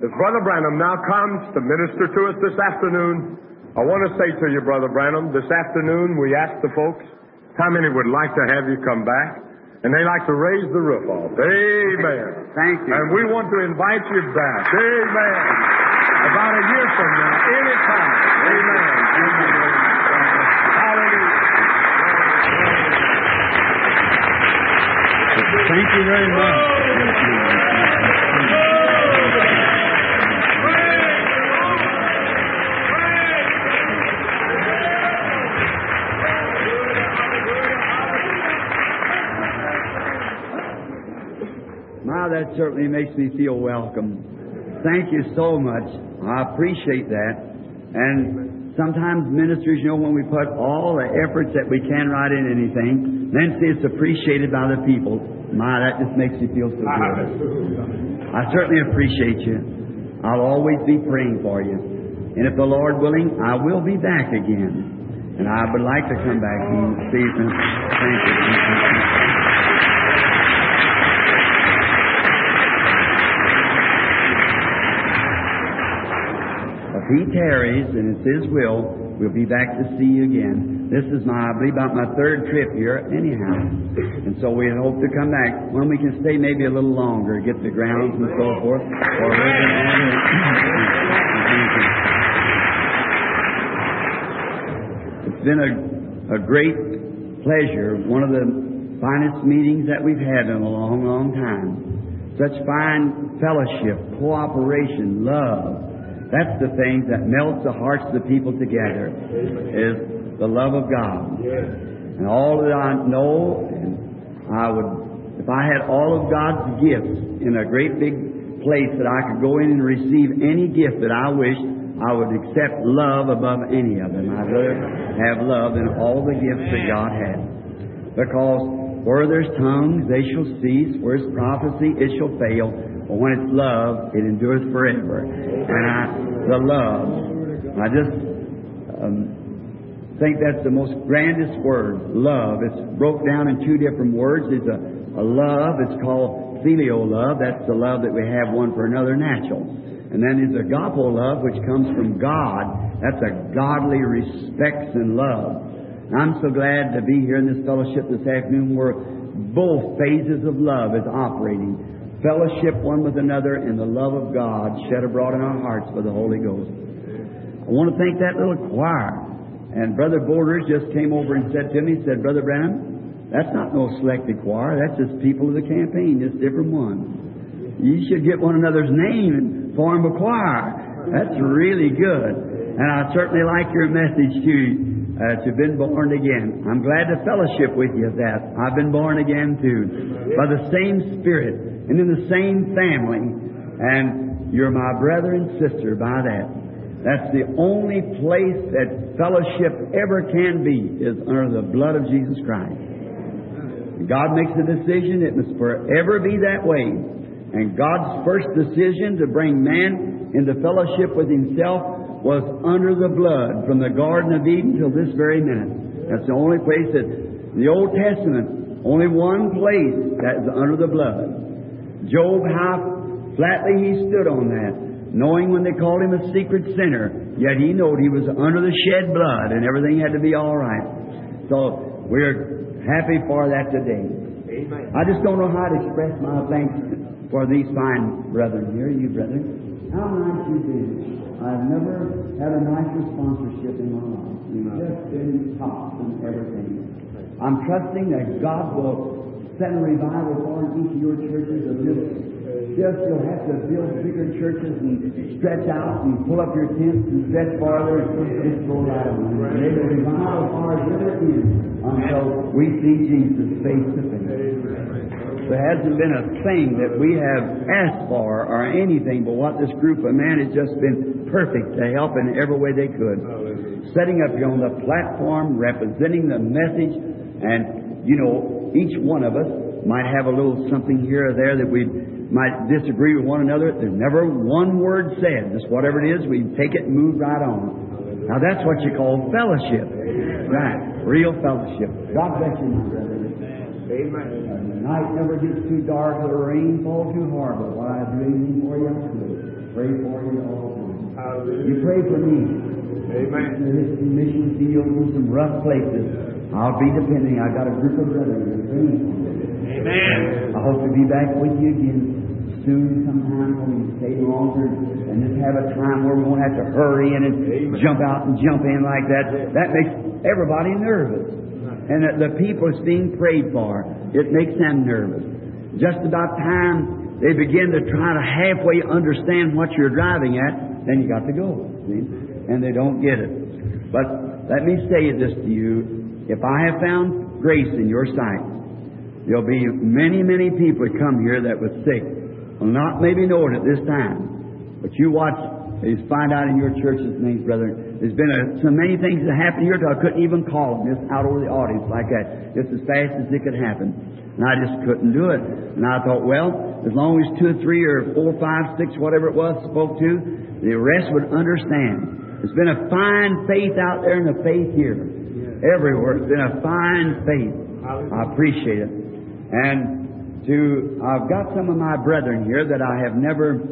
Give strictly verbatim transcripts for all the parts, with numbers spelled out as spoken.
As Brother Branham now comes to minister to us this afternoon, I want to say to you, Brother Branham, this afternoon we asked the folks how many would like to have you come back, and they like to raise the roof off. Amen. Thank you. And we want to invite you back. Amen. About a year from now, anytime. Amen. Hallelujah. Thank you very much. Now that certainly makes me feel welcome. Thank you so much. I appreciate that. And sometimes ministers, you know, when we put all the efforts that we can right in anything, then see it's appreciated by the people. My, that just makes you feel so good. I certainly appreciate you. I'll always be praying for you. And if the Lord willing, I will be back again. And I would like to come back and see you. Thank you. If He tarries, and it's His will, we'll be back to see you again. This is my, I believe, about my third trip here anyhow. And so we hope to come back when we can stay maybe a little longer, get the grounds and so forth. Or it's been a, a great pleasure, one of the finest meetings that we've had in a long, long time. Such fine fellowship, cooperation, love. That's the thing that melts the hearts of the people together, is the love of God. And all that I know, and I would, if I had all of God's gifts in a great big place that I could go in and receive any gift that I wished, I would accept love above any of them. I'd rather have love than all the gifts that God has. Because where there's tongues, they shall cease. Where there's prophecy, it shall fail. But when it's love, it endureth forever. And I, the love, I just um, think that's the most grandest word, love. It's broke down in two different words. There's a, a love, it's called filial love. That's the love that we have one for another, natural. And then there's agapo love, which comes from God. That's a godly respect and love. And I'm so glad to be here in this fellowship this afternoon where both phases of love is operating. Fellowship one with another in the love of God shed abroad in our hearts by the Holy Ghost. I want to thank that little choir. And Brother Borders just came over and said to me, he said, Brother Branham, that's not no selected choir. That's just people of the campaign, just different ones. You should get one another's name and form a choir. That's really good. And I certainly like your message too. Uh, to have been born again. I'm glad to fellowship with you of that. I've been born again too. By the same Spirit and in the same family. And you're my brother and sister by that. That's the only place that fellowship ever can be, is under the blood of Jesus Christ. God makes a decision, it must forever be that way. And God's first decision to bring man into fellowship with Himself was under the blood from the Garden of Eden till this very minute. That's the only place that, in the Old Testament, only one place that is under the blood. Job, how flatly he stood on that, knowing when they called him a secret sinner, yet he knew he was under the shed blood and everything had to be all right. So we're happy for that today. Amen. I just don't know how to express my thanks for these fine brethren here, you brethren. How nice you've been. I've never had a nicer sponsorship in my life. You've just been top and everything. I'm trusting that God will send a revival for each of your churches of this. Just you'll have to build bigger churches and stretch out and pull up your tents and stretch farther and just go right on. May the revival far as ever is until we see Jesus face to face. There hasn't been a thing that we have asked for or anything, but what this group of men has just been perfect to help in every way they could. Setting up here on the platform, representing the message, and, you know, each one of us might have a little something here or there that we might disagree with one another. There's never one word said. Just whatever it is, we take it and move right on. Now that's what you call fellowship. Right. Real fellowship. God bless you, my brother. Amen. The night never gets too dark or the rain fall too hard, but what I do anything for you, I do. Pray for you all. You pray for me. Amen. There's some mission fields and some rough places. I'll be depending. I've got a group of brothers that are praying for me. Amen. I hope to be back with you again soon sometime when we stay longer and just have a time where we won't have to hurry in and Amen. jump out and jump in like that. That makes everybody nervous. And the, the people is being prayed for. It makes them nervous. Just about time they begin to try to halfway understand what you're driving at, then you got to go. See? And they don't get it. But let me say this to you. If I have found grace in your sight, there'll be many, many people that come here that was sick. Will not maybe know it at this time. But you watch, you find out in your church's names, brother, there's been a, so many things that happened here till I couldn't even call them just out over the audience like that, just as fast as it could happen. And I just couldn't do it. And I thought, well, as long as two or three or four, five, six, whatever it was, spoke to, the rest would understand. There's been a fine faith out there and a faith here. Everywhere. It's been a fine faith. I appreciate it. And to, I've got some of my brethren here that I have never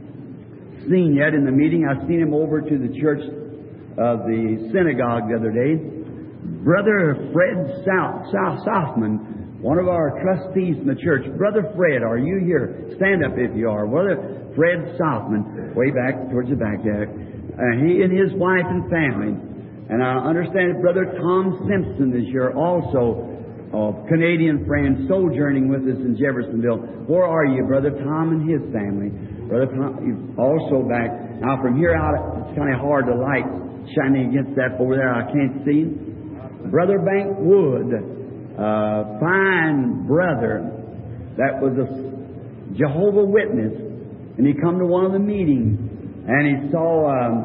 seen yet in the meeting. I've seen him over to the church of the synagogue the other day. Brother Fred South, South Southman, one of our trustees in the church. Brother Fred, are you here? Stand up if you are. Brother Fred Southman, way back towards the back there. Uh, he and his wife and family. And I understand that Brother Tom Simpson is here also. A Canadian friend sojourning with us in Jeffersonville. Where are you, Brother Tom and his family? Brother Tom, you're also back. Now, from here out, it's kind of hard to light shining against that over there. I can't see him. Brother Bank Wood, a fine brother that was a Jehovah's Witness, and he come to one of the meetings, and he saw um,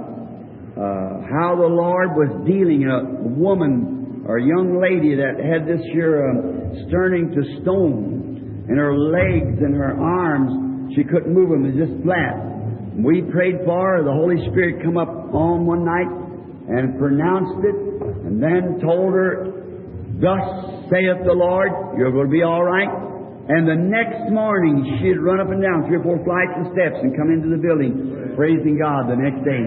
uh, how the Lord was dealing a woman or a young lady that had this here um, turning to stone, and her legs and her arms, she couldn't move them, it was just flat. We prayed for her. The Holy Spirit come up on one night and pronounced it, and then told her, "Thus saith the Lord, you're going to be all right." And the next morning, she'd run up and down three or four flights of steps and come into the building, praising God the next day.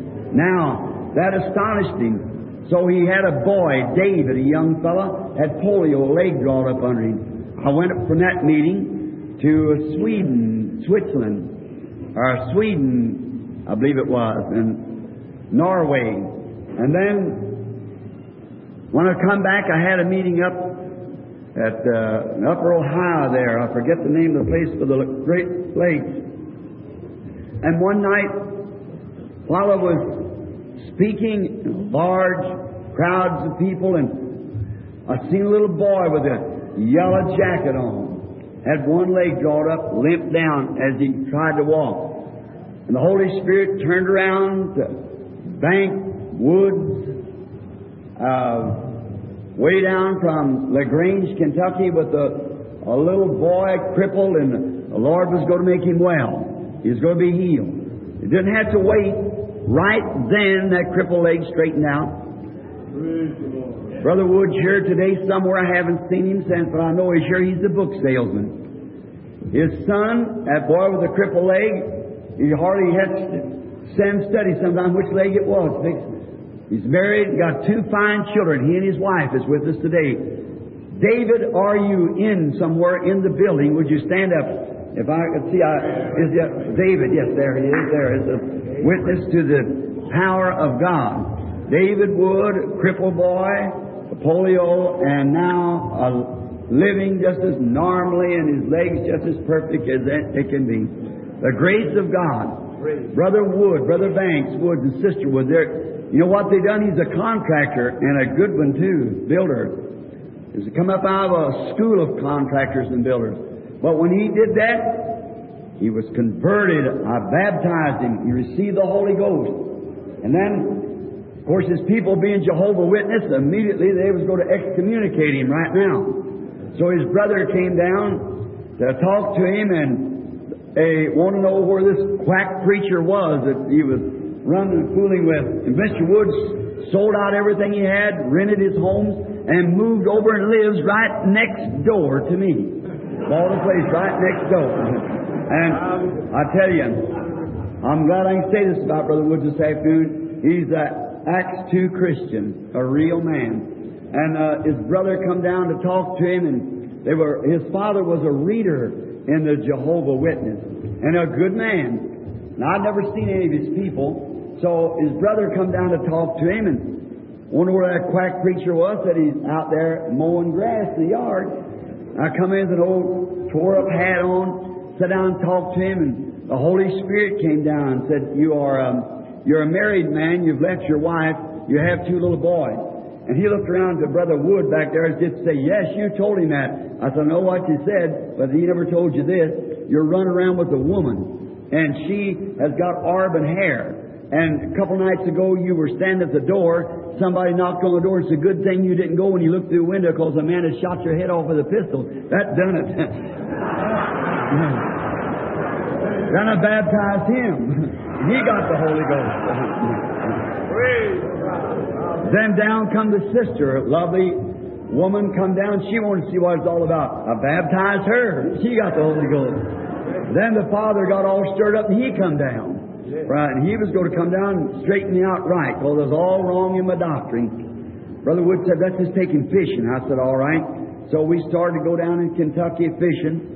Now, that astonished him. So he had a boy, David, a young fella, had polio, a leg drawn up under him. I went up from that meeting to Sweden, Switzerland, or Sweden, I believe it was, and Norway. And then, when I come back, I had a meeting up at uh, Upper Ohio there. I forget the name of the place for the Great Lakes. And one night, while I was speaking, large crowds of people, and I seen a little boy with a yellow jacket on, had one leg drawn up, limped down as he tried to walk. And the Holy Spirit turned around to Bank Woods, uh, way down from LaGrange, Kentucky, with a, a little boy crippled, and the Lord was going to make him well. He was going to be healed. He didn't have to wait. Right then, that crippled leg straightened out. Brother Wood's here today somewhere. I haven't seen him since, but I know he's here. He's a book salesman. His son, that boy with the crippled leg, he hardly had to send study sometimes which leg it was. He's married, got two fine children. He and his wife is with us today. David, are you in somewhere in the building? Would you stand up? If I could see, I, is it David? Yes, there he is. There is a witness to the power of God. David Wood, crippled boy, polio, and now uh, living just as normally, and his legs just as perfect as it can be. The grace of God. Brother Wood, Brother Banks Wood, and Sister Wood. There, you know what they done? He's a contractor, and a good one too, builder. He's come up out of a school of contractors and builders. But when he did that, he was converted. I baptized him. He received the Holy Ghost. And then, of course, his people being Jehovah's Witness, immediately they was going to excommunicate him right now. So his brother came down to talk to him, and they wanted to know where this quack preacher was that he was running and fooling with. And Mister Woods sold out everything he had, rented his homes, and moved over and lives right next door to me. Bought a place right next door. And I tell you, I'm glad I can say this about Brother Woods this afternoon. He's a Acts two Christian, a real man. And uh, his brother come down to talk to him, and they were. His father was a reader in the Jehovah Witness, and a good man. And I'd never seen any of his people, so his brother come down to talk to him, and wonder where that quack preacher was. That he's out there mowing grass in the yard. I come in with an old tore up hat on, sat down and talked to him, and the Holy Spirit came down and said, "You are um, you're a married man. You've left your wife. You have two little boys." And he looked around to Brother Wood back there and just say, "Yes, you told him that." I said, "I know what you said, but he never told you this. You're running around with a woman, and she has got auburn hair. And a couple nights ago, you were standing at the door. Somebody knocked on the door. It's a good thing you didn't go when you looked through the window, because a man had shot your head off with a pistol. That done it." Then I baptized him. He got the Holy Ghost. Then down come the sister, a lovely woman come down. She wanted to see what it's all about. I baptized her. She got the Holy Ghost. Then the father got all stirred up, and he come down. Right, and he was going to come down and straighten me out right, because it was all wrong in my doctrine. Brother Wood said, "Let's just take him fishing." I said, "All right." So we started to go down in Kentucky fishing.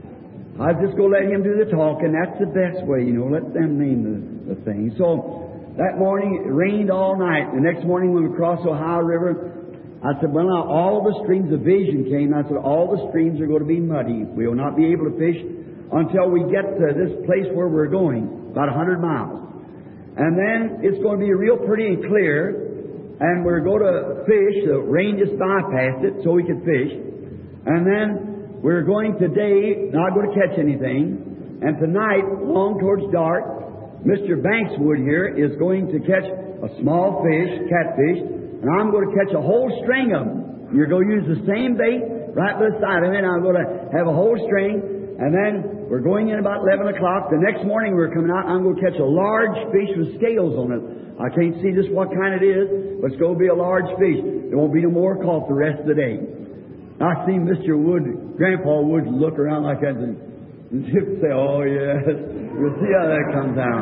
I was just going to let him do the talking. That's the best way, you know. Let them name the, the thing. So that morning, it rained all night. The next morning, when we crossed the Ohio River, I said, "Well, now, all the streams of vision came." I said, "All the streams are going to be muddy. We will not be able to fish until we get to this place where we're going, about a hundred miles. And then it's going to be real pretty and clear, and we're going to fish. The rain just bypassed it so we could fish. And then we're going today, not going to catch anything. And tonight, long towards dark, Mister Bankswood here is going to catch a small fish, catfish, and I'm going to catch a whole string of them. You're going to use the same bait right beside of it, and I'm going to have a whole string. And then we're going in about eleven o'clock. The next morning we're coming out, I'm going to catch a large fish with scales on it. I can't see just what kind it is, but it's going to be a large fish. There won't be no more caught the rest of the day. I see Mister Wood, Grandpa Wood, look around like that and say, "Oh, yes." We'll see how that comes out.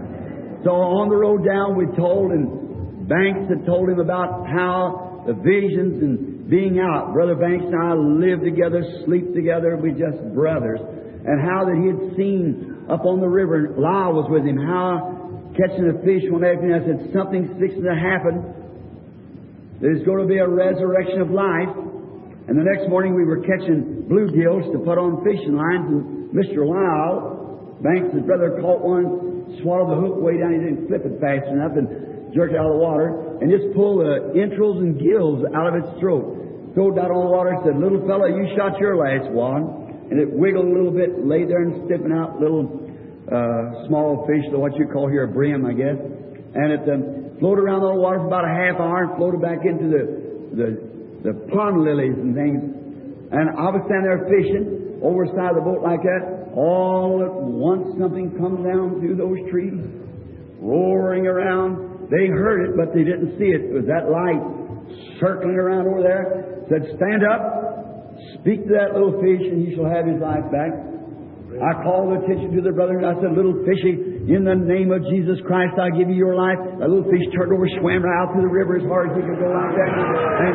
So on the road down, we told, and Banks had told him about how the visions and being out. Brother Banks and I live together, sleep together. We just brothers. And how that he had seen up on the river, Lyle was with him, how catching a fish one afternoon. I said, "Something's fixing to happen. There's going to be a resurrection of life." And the next morning we were catching bluegills to put on fishing lines, and Mister Lyle, Banks' brother, caught one, swallowed the hook way down. He didn't flip it fast enough and jerked it out of the water, and just pulled the entrails and gills out of its throat. Threw it out on the water and said, "Little fella, you shot your last one." And it wiggled a little bit, lay there and stiffened out little uh, small fish, what you call here a brim, I guess. And it um, floated around the water for about a half hour and floated back into the the the pond lilies and things. And I was standing there fishing over the side of the boat like that. All at once something comes down through those trees, roaring around. They heard it, but they didn't see it. It was that light circling around over there. Said, "Stand up, speak to that little fish, and he shall have his life back." I called attention to the brother, and I said, "Little fishy, in the name of Jesus Christ, I give you your life." That little fish turned over, swam right out through the river as hard as he could go like that. And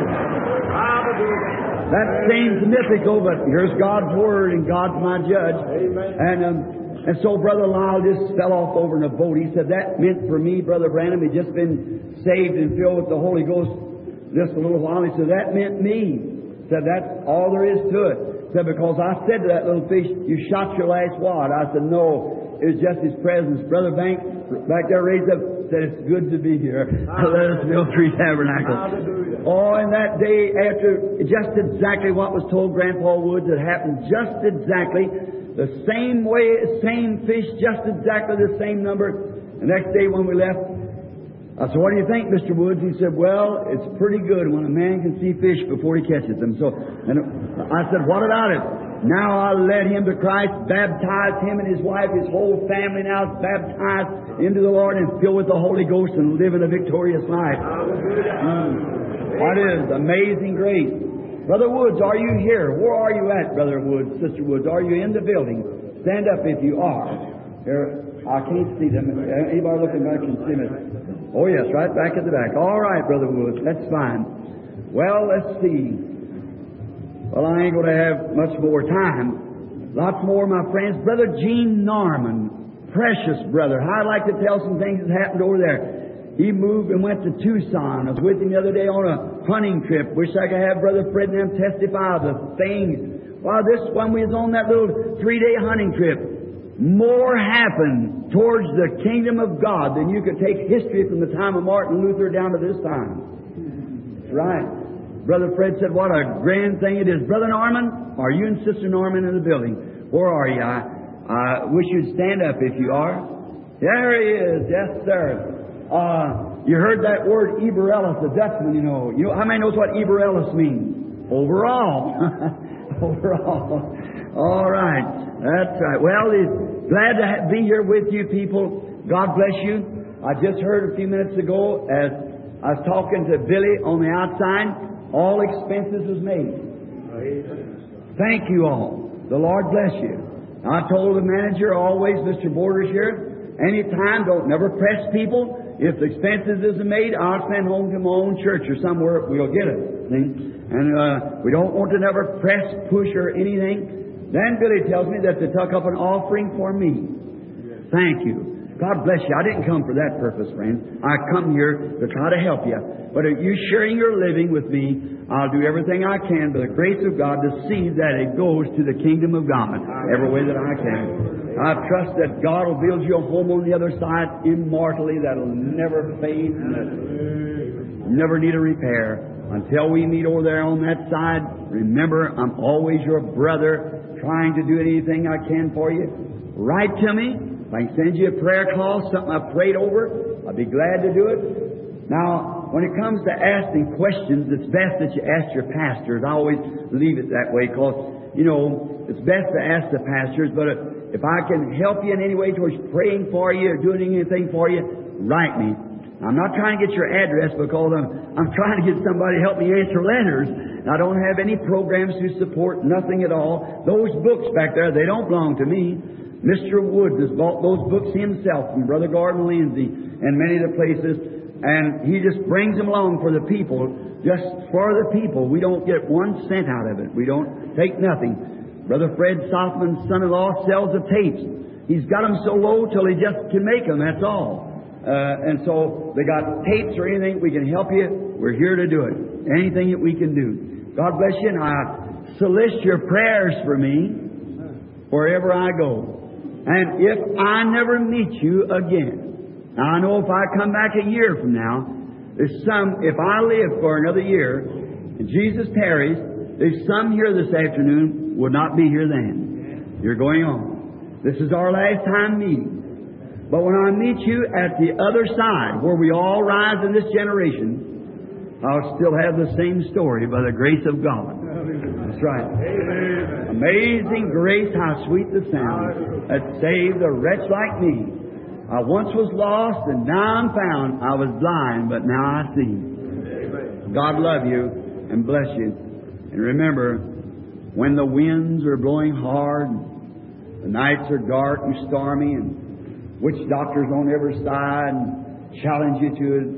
that seems mythical, but here's God's Word, and God's my judge. Amen. And um, and so Brother Lyle just fell off over in a boat. He said, "That meant for me, Brother Branham, he'd just been saved and filled with the Holy Ghost just a little while." He said, "That meant me." He said, "That's all there is to it." He said, "Because I said to that little fish, 'You shot your last wad.'" I said, "No, it was just His presence." Brother Banks back there raised up, said, "It's good to be here. Let us build three tabernacles." Oh, and that day after, just exactly what was told Grandpa Woods, it happened just exactly the same way, same fish, just exactly the same number. The next day when we left, I said, "What do you think, Mister Woods?" He said, "Well, it's pretty good when a man can see fish before he catches them." So, and I said, "What about it?" Now I led him to Christ, baptized him and his wife, his whole family now is baptized into the Lord and filled with the Holy Ghost and living a victorious life. Mm. What is amazing grace. Brother Woods, are you here? Where are you at, Brother Woods, Sister Woods? Are you in the building? Stand up if you are. Here. I can't see them. Anybody looking back can see them. Oh, yes, right back at the back. All right, Brother Woods, that's fine. Well, let's see. Well, I ain't going to have much more time. Lots more, my friends. Brother Gene Norman, precious brother. I'd like to tell some things that happened over there. He moved and went to Tucson. I was with him the other day on a hunting trip. Wish I could have Brother Fred and them testify of the things. Well, this when we was on that little three-day hunting trip, more happened towards the kingdom of God than you could take history from the time of Martin Luther down to this time. That's right. Brother Fred said, what a grand thing it is. Brother Norman, are you and Sister Norman in the building? Where are you? I, I wish you'd stand up if you are. There he is. Yes, sir. Uh, you heard that word Eberellus, the Dutchman, you know. You know how many knows what Eberellus means? Overall. Overall. All right. That's right. Well, he's glad to ha- be here with you people. God bless you. I just heard a few minutes ago as I was talking to Billy on the outside, all expenses was made. Thank you all. The Lord bless you. I told the manager always, Mister Borders here, anytime, don't never press people. If the expenses isn't made, I'll send home to my own church or somewhere. We'll get it. See? And uh, we don't want to never press, push, or anything. Then Billy tells me that they took up an offering for me. Thank you. God bless you. I didn't come for that purpose, friends. I come here to try to help you. But if you sharing your living with me, I'll do everything I can by the grace of God to see that it goes to the kingdom of God every way that I can. I trust that God will build you a home on the other side immortally that'll never fade and never need a repair. Until we meet over there on that side, remember, I'm always your brother, trying to do anything I can for you. Write to me. If I can send you a prayer call, something I prayed over, I'll be glad to do it. Now, when it comes to asking questions, it's best that you ask your pastors. I always leave it that way because, you know, it's best to ask the pastors, but if I can help you in any way towards praying for you or doing anything for you, write me. I'm not trying to get your address because I'm, I'm trying to get somebody to help me answer letters. I don't have any programs to support, nothing at all. Those books back there, they don't belong to me. Mister Woods has bought those books himself from Brother Gordon Lindsay and many of the places, and he just brings them along for the people, just for the people. We don't get one cent out of it. We don't take nothing. Brother Fred Softman's son-in-law sells the tapes. He's got them so low till he just can make them, that's all. Uh, and so they got tapes or anything, we can help you. We're here to do it. Anything that we can do. God bless you, and I solicit your prayers for me wherever I go. And if I never meet you again, now I know if I come back a year from now, there's some, if I live for another year, and Jesus tarries, there's some here this afternoon will not be here then. You're going on. This is our last time meeting. But when I meet you at the other side, where we all rise in this generation, I'll still have the same story by the grace of God. That's right. Amen. Amazing grace, how sweet the sound that saved a wretch like me. I once was lost, and now I'm found. I was blind, but now I see. Amen. God love you and bless you. And remember, when the winds are blowing hard, the nights are dark and stormy, and witch doctors on every side and challenge you to it,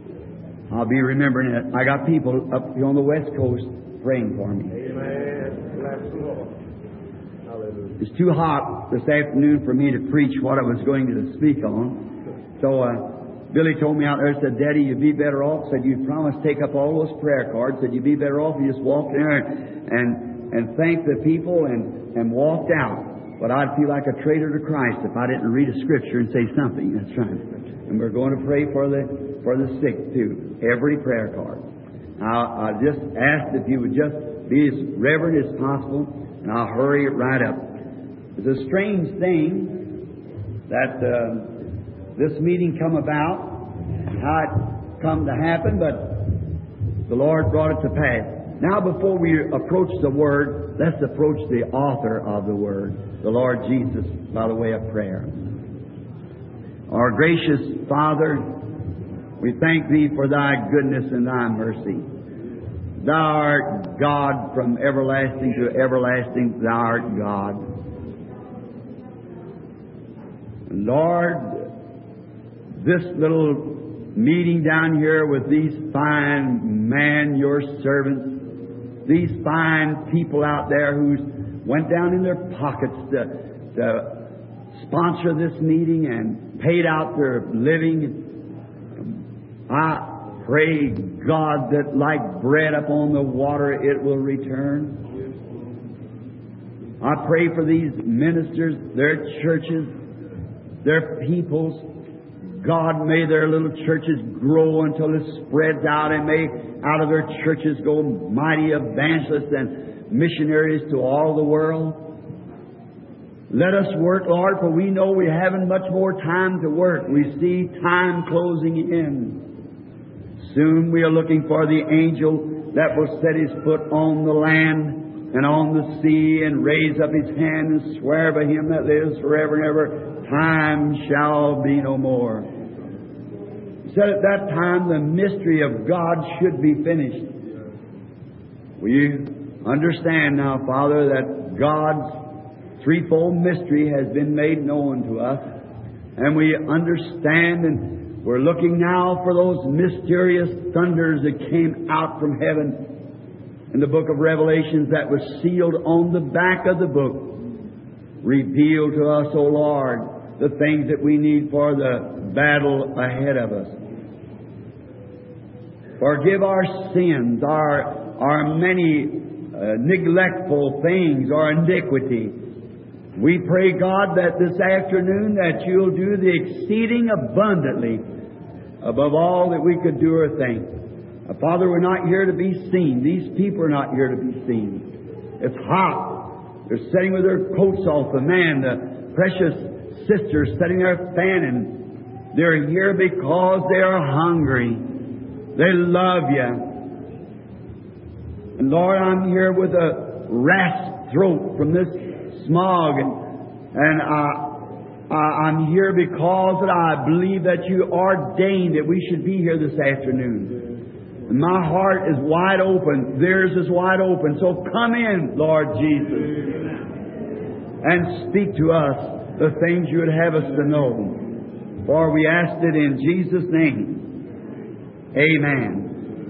I'll be remembering it. I got people up here on the West Coast praying for me. Amen. Bless the Lord. Hallelujah. It's too hot this afternoon for me to preach what I was going to speak on. So uh, Billy told me out there, said, Daddy, you'd be better off. Said, you promised to take up all those prayer cards. Said, you'd be better off if you just walked in there and, and thanked the people and, and walked out. But I'd feel like a traitor to Christ if I didn't read a scripture and say something. That's right. And we're going to pray for the for the sick too. Every prayer card. I, I just asked if you would just be as reverent as possible, and I'll hurry it right up. It's a strange thing that uh, this meeting come about, and how it come to happen, but the Lord brought it to pass. Now, before we approach the Word, let's approach the author of the Word, the Lord Jesus, by the way of prayer. Our gracious Father, we thank Thee for Thy goodness and Thy mercy. Thou art God from everlasting to everlasting. Thou art God. Lord, this little meeting down here with these fine men, your servants, these fine people out there who went down in their pockets to, to sponsor this meeting and paid out their living. I pray, God, that like bread upon the water it will return. I pray for these ministers, their churches, their peoples. God, may their little churches grow until it spreads out, and may out of their churches go mighty evangelists and missionaries to all the world. Let us work, Lord, for we know we haven't much more time to work. We see time closing in. Soon we are looking for the angel that will set his foot on the land and on the sea, and raise up his hand and swear by him that lives forever and ever, time shall be no more. He said at that time the mystery of God should be finished. We understand now, Father, that God's threefold mystery has been made known to us, and we understand, and we're looking now for those mysterious thunders that came out from heaven in the book of Revelations that was sealed on the back of the book. Reveal to us, O Lord, the things that we need for the battle ahead of us. Forgive our sins, our, our many uh, neglectful things, our iniquity. We pray, God, that this afternoon that You'll do the exceeding abundantly above all that we could do or think. Uh, Father, we're not here to be seen. These people are not here to be seen. It's hot. They're sitting with their coats off. The man, the precious sisters sitting there fanning. They're here because they are hungry. They love You. And Lord, I'm here with a rasped throat from this smog, and, and I, I, I'm here because that I believe that You ordained that we should be here this afternoon. And my heart is wide open. Theirs is wide open. So come in, Lord Jesus, and speak to us the things You would have us to know. For we asked it in Jesus' name. Amen.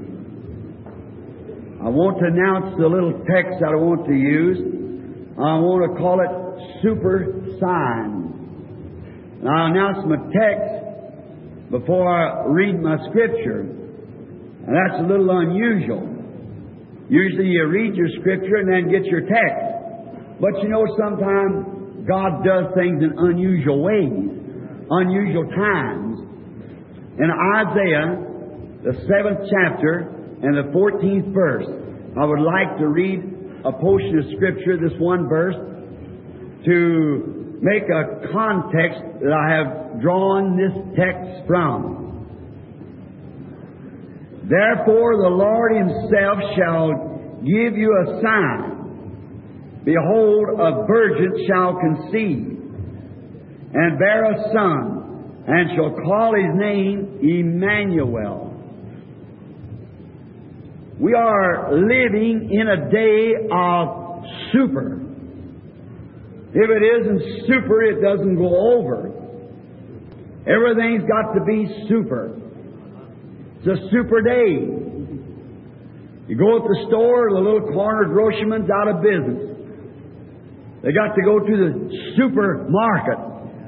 I want to announce the little text that I want to use. I want to call it super sign. And I'll announce my text before I read my scripture. And that's a little unusual. Usually you read your scripture and then get your text. But you know, sometimes God does things in unusual ways, unusual times. In Isaiah, the seventh chapter and the fourteenth verse, I would like to read a portion of Scripture, this one verse, to make a context that I have drawn this text from. Therefore the Lord Himself shall give you a sign. Behold, a virgin shall conceive, and bear a son, and shall call His name Emmanuel. We are living in a day of super. If it isn't super, it doesn't go over. Everything's got to be super. It's a super day. You go at the store, the little corner grocerman's out of business. They got to go to the supermarket,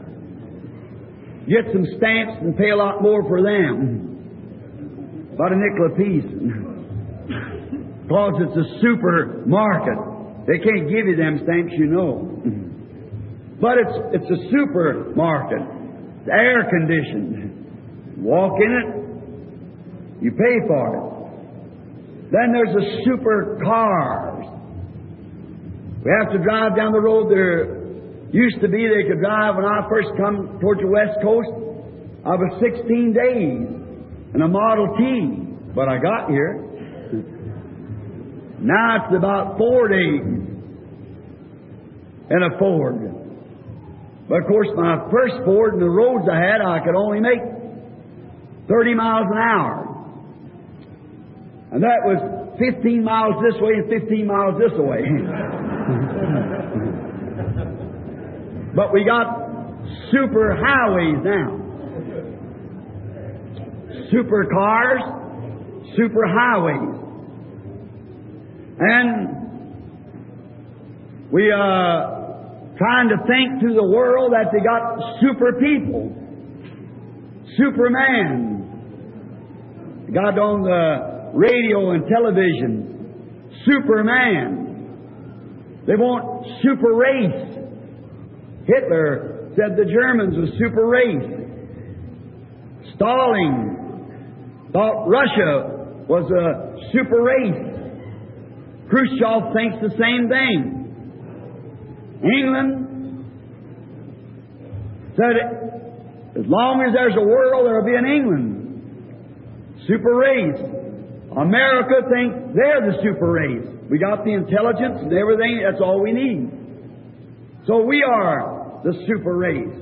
get some stamps and pay a lot more for them. About a nickel apiece. Because it's a supermarket. They can't give you them stamps, you know. But it's it's a supermarket. It's air conditioned. Walk in it, you pay for it. Then there's a supercars. We have to drive down the road. There used to be they could drive when I first come towards the West Coast. I was sixteen days in a Model T, but I got here. Now it's about four days in a Ford. But of course, my first Ford and the roads I had, I could only make thirty miles an hour. And that was fifteen miles this way and fifteen miles this way. But we got super highways now. Super cars, super highways. And we are trying to think through the world that they got super people. Superman. Got on the radio and television. Superman. They want super race. Hitler said the Germans were super race. Stalin thought Russia was a super race. Khrushchev thinks the same thing. England said, as long as there's a world, there'll be an England. Super race. America thinks they're the super race. We got the intelligence and everything. That's all we need. So we are the super race.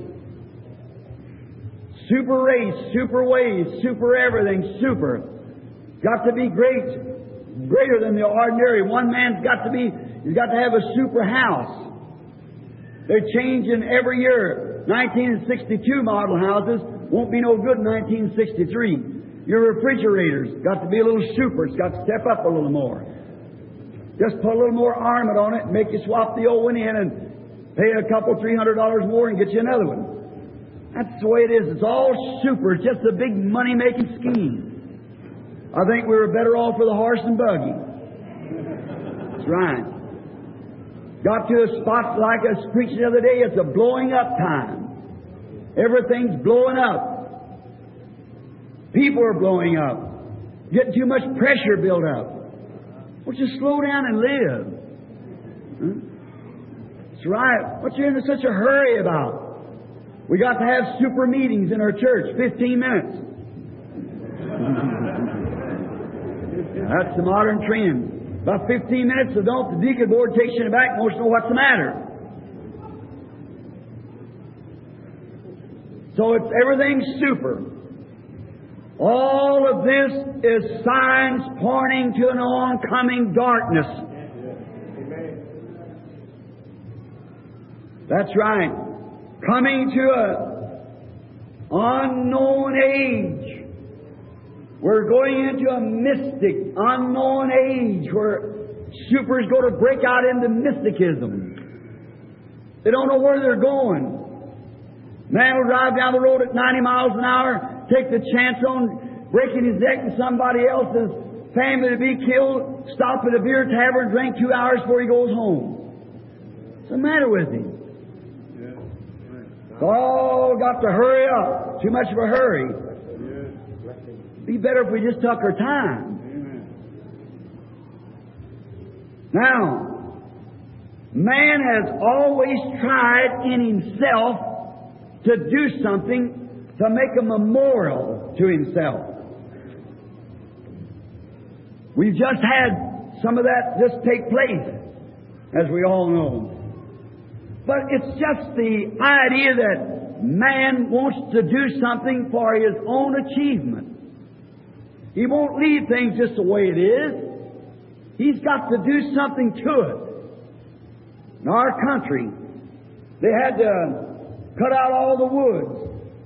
Super race, super ways, super everything, super. Got to be great. Greater than the ordinary. One man's got to be, he's got to have a super house. They're changing every year. nineteen sixty-two model houses won't be no good in nineteen sixty-three. Your refrigerators got to be a little super. It's got to step up a little more. Just put a little more armament on it and make you swap the old one in and pay a couple, three hundred dollars more and get you another one. That's the way it is. It's all super. It's just a big money-making scheme. I think we were better off with a horse and buggy. That's right. Got to a spot like I was preaching the other day, it's a blowing up time. Everything's blowing up. People are blowing up. Getting too much pressure built up. Well, just slow down and live. Huh? That's right. What you in such a hurry about? We got to have super meetings in our church, fifteen minutes. That's the modern trend. About fifteen minutes, so don't, the deacon board takes you in the back and wants to know what's the matter. So it's everything's super. All of this is signs pointing to an oncoming darkness. That's right. Coming to an unknown age. We're going into a mystic, unknown age where supers go to break out into mysticism. They don't know where they're going. Man will drive down the road at ninety miles an hour, take the chance on breaking his neck and somebody else's family to be killed, stop at a beer tavern, drink two hours before he goes home. What's the matter with him? It's all got to hurry up. Too much of a hurry. Be better if we just took our time. Now, man has always tried in himself to do something to make a memorial to himself. We've just had some of that just take place, as we all know. But it's just the idea that man wants to do something for his own achievement. He won't leave things just the way it is. He's got to do something to it. In our country, they had to cut out all the woods.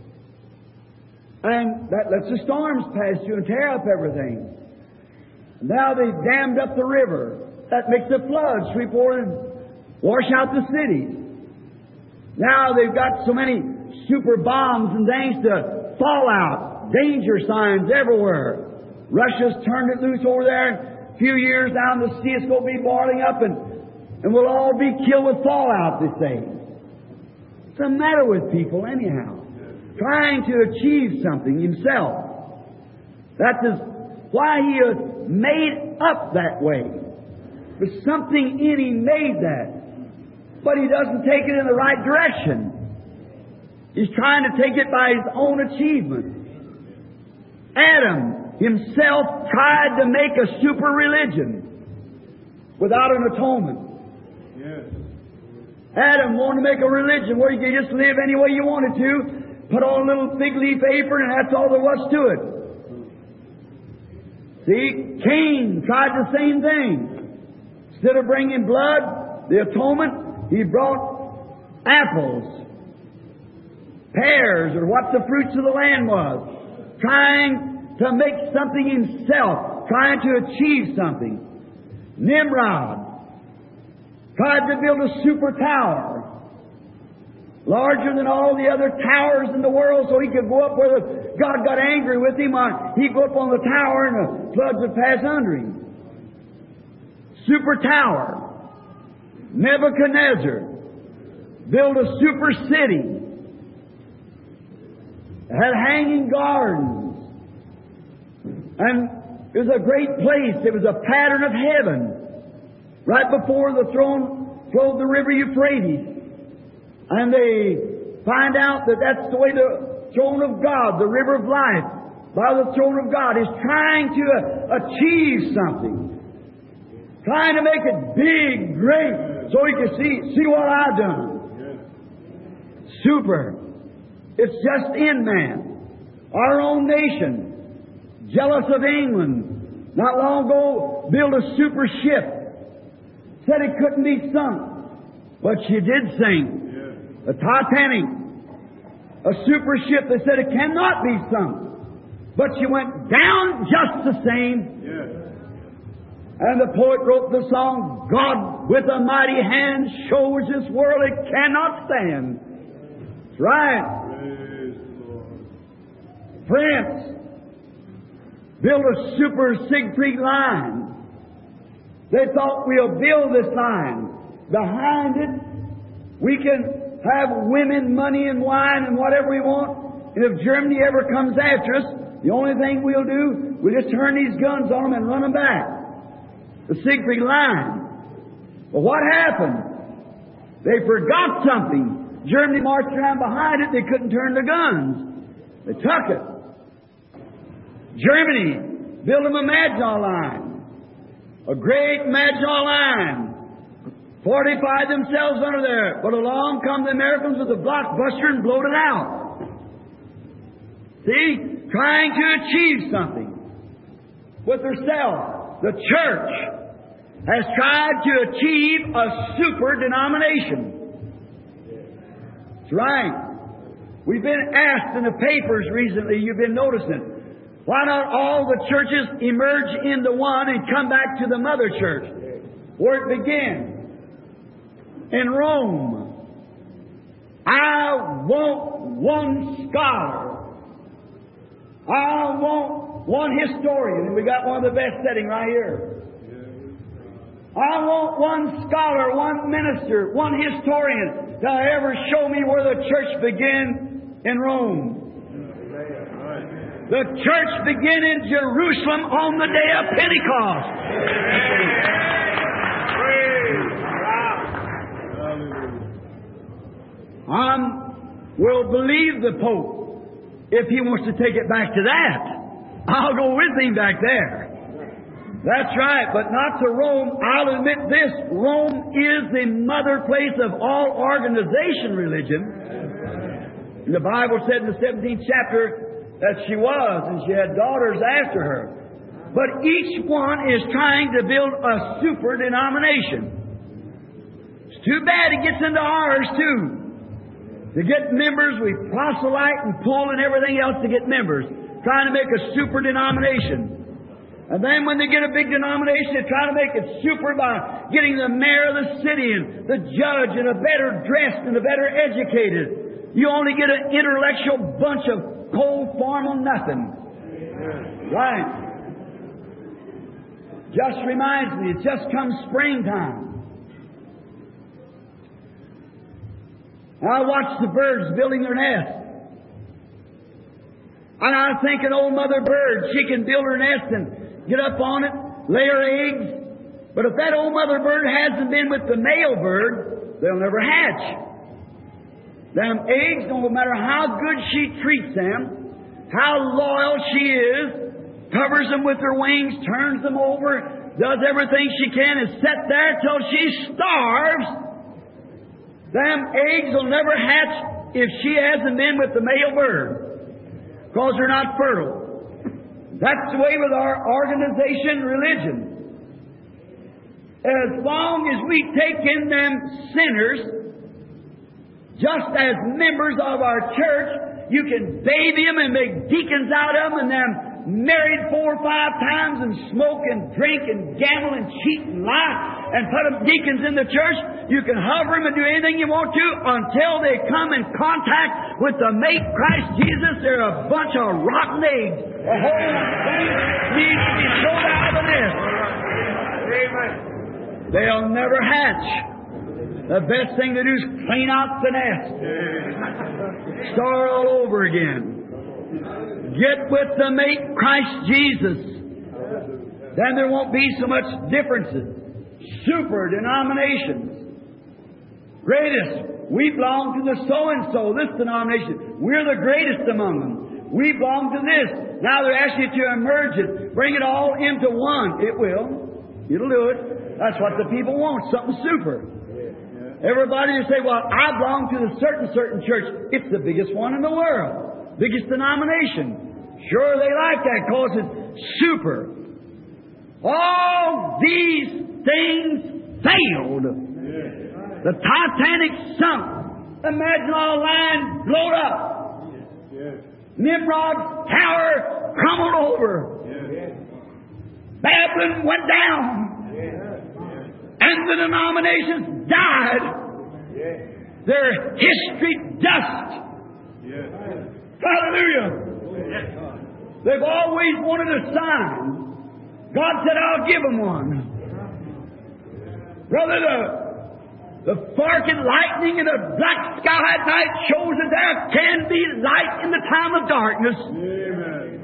And that lets the storms pass through and tear up everything. Now they've dammed up the river. That makes the floods sweep over and wash out the cities. Now they've got so many super bombs and things to fall out. Danger signs everywhere. Russia's turned it loose over there. A few years down the sea, it's going to be boiling up and, and we'll all be killed with fallout, they say. What's the matter with people anyhow? Trying to achieve something himself. That is why he is made up that way. There's something in him made that. But he doesn't take it in the right direction. He's trying to take it by his own achievement. Adam himself tried to make a super religion without an atonement. Yes. Adam wanted to make a religion where you could just live any way you wanted to, put on a little fig leaf apron, and that's all there was to it. See, Cain tried the same thing. Instead of bringing blood, the atonement, he brought apples. pears or what the fruits of the land was, trying to make something himself, trying to achieve something. Nimrod tried to build a super tower, larger than all the other towers in the world, so he could go up where the, God got angry with him. He'd go up on the tower and the floods would pass under him. Super tower. Nebuchadnezzar built a super city. It had hanging gardens. And it was a great place. It was a pattern of heaven. Right before the throne flowed the river Euphrates. And they find out that that's the way the throne of God, the river of life, by the throne of God, is trying to uh, achieve something. Trying to make it big, great, so you can see, see what I've done. Super. It's just in man. Our own nation, jealous of England, not long ago built a super ship. Said it couldn't be sunk. But she did sink. The Titanic. A super ship. They said it cannot be sunk. But she went down just the same. And the poet wrote the song, God with a mighty hand shows this world it cannot stand. That's right. France built a super Siegfried line. They thought, we'll build this line. Behind it, we can have women, money, and wine, and whatever we want. And if Germany ever comes after us, the only thing we'll do, we'll just turn these guns on them and run them back. The Siegfried line. But what happened? They forgot something. Germany marched around behind it. They couldn't turn the guns. They took it. Germany built them a Maginot line. A great Maginot line. Fortified themselves under there. But along come the Americans with a blockbuster and blowed it out. See? Trying to achieve something with herself. The church has tried to achieve a super denomination. That's right. We've been asked in the papers recently, you've been noticing, why not all the churches emerge into one and come back to the mother church, where it began? In Rome. I want one scholar. I want one historian, and we got one of the best sitting right here. I want one scholar, one minister, one historian to ever show me where the church began in Rome. The church began in Jerusalem on the day of Pentecost. I will believe the Pope if he wants to take it back to that. I'll go with him back there. That's right, but not to Rome. I'll admit this, Rome is the mother place of all organization religion. And the Bible said in the seventeenth chapter that she was, and she had daughters after her. But each one is trying to build a super denomination. It's too bad it gets into ours too. To get members, we proselyte and pull and everything else to get members, trying to make a super denomination. And then when they get a big denomination, they try to make it super by getting the mayor of the city and the judge and a better dressed and a better educated. You only get an intellectual bunch of cold, formal nothing. Right. Just reminds me, it just comes springtime. I watch the birds building their nest. And I think an old mother bird, she can build her nest and get up on it, lay her eggs. But if that old mother bird hasn't been with the male bird, they'll never hatch. Them eggs, no matter how good she treats them, how loyal she is, covers them with her wings, turns them over, does everything she can, and set there till she starves. Them eggs will never hatch if she hasn't been with the male bird, because they're not fertile. That's the way with our organization religion. As long as we take in them sinners Just as members of our church, you can baby them and make deacons out of them, and they're married four or five times and smoke and drink and gamble and cheat and lie and put them deacons in the church. You can hover them and do anything you want to until they come in contact with the mate Christ Jesus. They're a bunch of rotten eggs. The whole thing needs to be thrown out of the nest. They'll never hatch. The best thing to do is clean out the nest. Start all over again. Get with the mate Christ Jesus. Then there won't be so much differences. Super denominations. Greatest. We belong to the so-and-so, this denomination. We're the greatest among them. We belong to this. Now they're asking you to emerge it. Bring it all into one. It will. It'll do it. That's what the people want. Something super. Everybody will say, well, I belong to the certain, certain church. It's the biggest one in the world. Biggest denomination. Sure, they like that because it's super. All these things failed. The Titanic sunk. Imagine all the line blowed up. Nimrod's tower crumbled over. Babylon went down. And the denominations died. Their history dust. Hallelujah. They've always wanted a sign. God said, I'll give them one. Brother, the, the forking lightning and the black sky at night shows that there can be light in the time of darkness. Amen.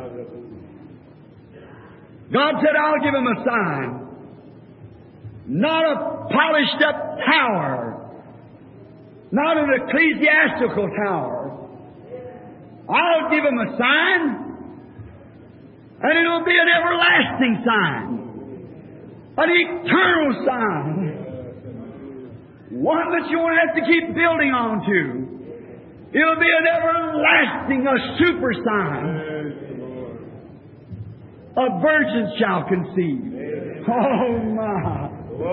God said, I'll give them a sign. Not a polished up tower. Not an ecclesiastical tower. I'll give them a sign. And it'll be an everlasting sign. An eternal sign. One that you won't have to keep building on to. It'll be an everlasting, a super sign. A virgin shall conceive. Oh my.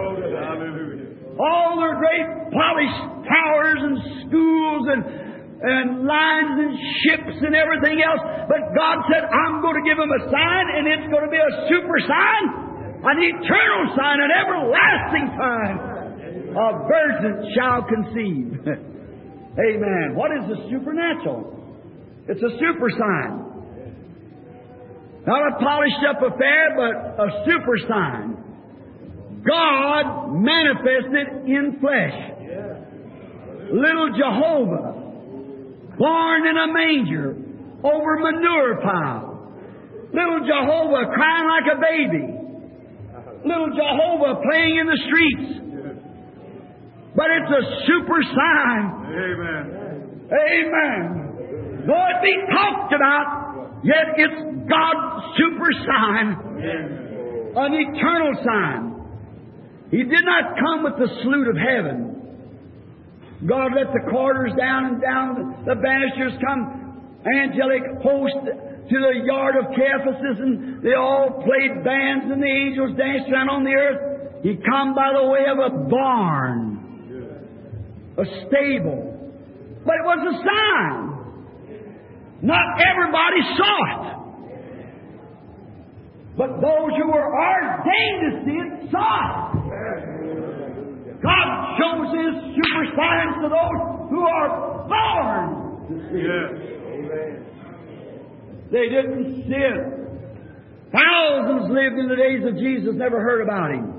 All their great polished towers and schools and, and lines and ships and everything else. But God said, I'm going to give them a sign, and it's going to be a super sign, an eternal sign, an everlasting sign. A virgin shall conceive. Amen. What is the supernatural? It's a super sign. Not a polished up affair, but a super sign. God manifested in flesh. Little Jehovah, born in a manger over manure pile. Little Jehovah crying like a baby. Little Jehovah playing in the streets. But it's a super sign. Amen. Amen. Though it be talked about, yet it's God's super sign. Amen. An eternal sign. He did not come with the salute of heaven. God let the quarters down and down, the banisters come, angelic host to the yard of Caiaphas, and they all played bands, and the angels danced around on the earth. He come by the way of a barn, a stable. But it was a sign. Not everybody saw it. But those who were ordained to see it saw it. God shows His super signs to those who are born to see it. They didn't see it. Thousands lived in the days of Jesus, never heard about Him.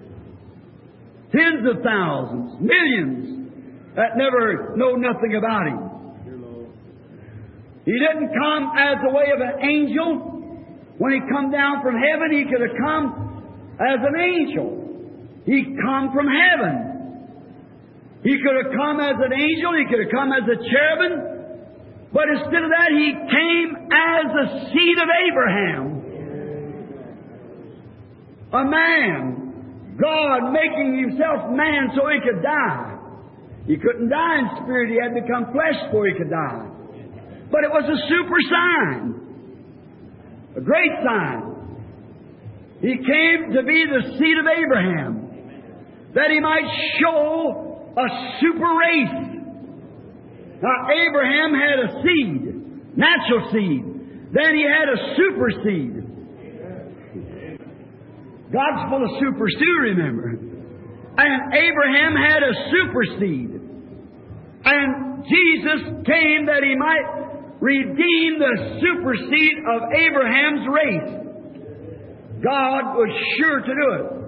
Tens of thousands, millions, that never know nothing about Him. He didn't come as the way of an angel. When He come down from heaven, He could have come as an angel. He come from heaven. He could have come as an angel. He could have come as a cherubim. But instead of that, He came as the seed of Abraham. A man. God making Himself man so He could die. He couldn't die in spirit. He had to become flesh before He could die. But it was a super sign. A great sign. He came to be the seed of Abraham, that He might show a super race Now, Abraham had a seed, natural seed. Then he had a super seed. God's full of supers too, remember. And Abraham had a super seed. And Jesus came that He might redeem the super seed of Abraham's race. God was sure to do it.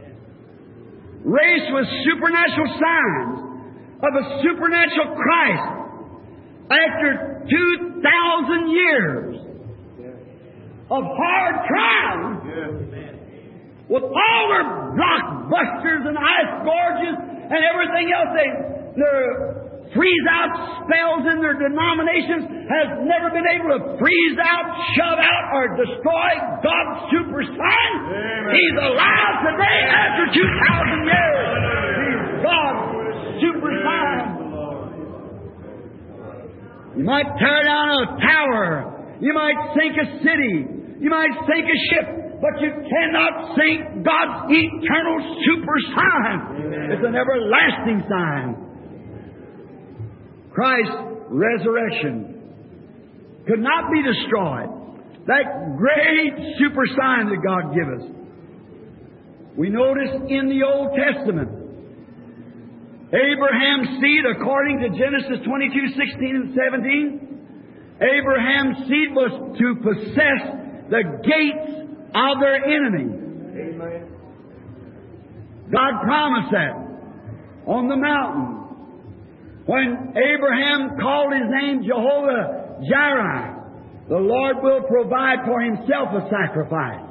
Race with supernatural signs of a supernatural Christ. After two thousand years of hard trials, with all their blockbusters and ice gorges and everything else, they, their freeze-out spells in their denominations has never been able to freeze out, shove out, or destroy God's super sign. Amen. He's alive today after two thousand years. He's God's super sign. You might tear down a tower. You might sink a city. You might sink a ship. But you cannot sink God's eternal super sign. Amen. It's an everlasting sign. Christ's resurrection could not be destroyed. That great super sign that God gave us. We notice in the Old Testament, Abraham's seed, according to Genesis twenty-two, sixteen and seventeen, Abraham's seed was to possess the gates of their enemy. Amen. God promised that on the mountain. When Abraham called His name Jehovah Jireh, the Lord will provide for Himself a sacrifice.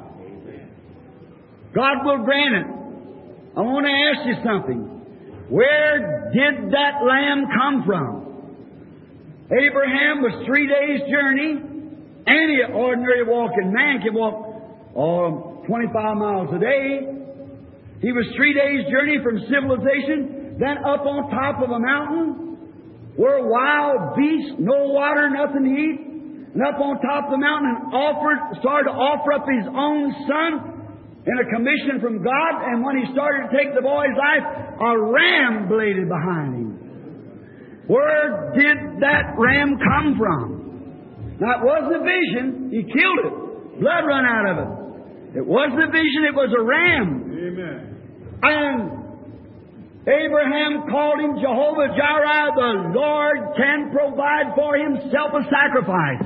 God will grant it. I want to ask you something. Where did that lamb come from? Abraham was three days' journey. Any ordinary walking man can walk oh, twenty-five miles a day. He was three days' journey from civilization. Then up on top of a mountain were wild beasts, no water, nothing to eat. And up on top of the mountain and offered, started to offer up His own son in a commission from God. And when he started to take the boy's life, a ram bladed behind him. Where did that ram come from? Now, it wasn't a vision. He killed it. Blood run out of it. It wasn't a vision. It was a ram. Amen. And Abraham called Him Jehovah Jireh. The Lord can provide for Himself a sacrifice.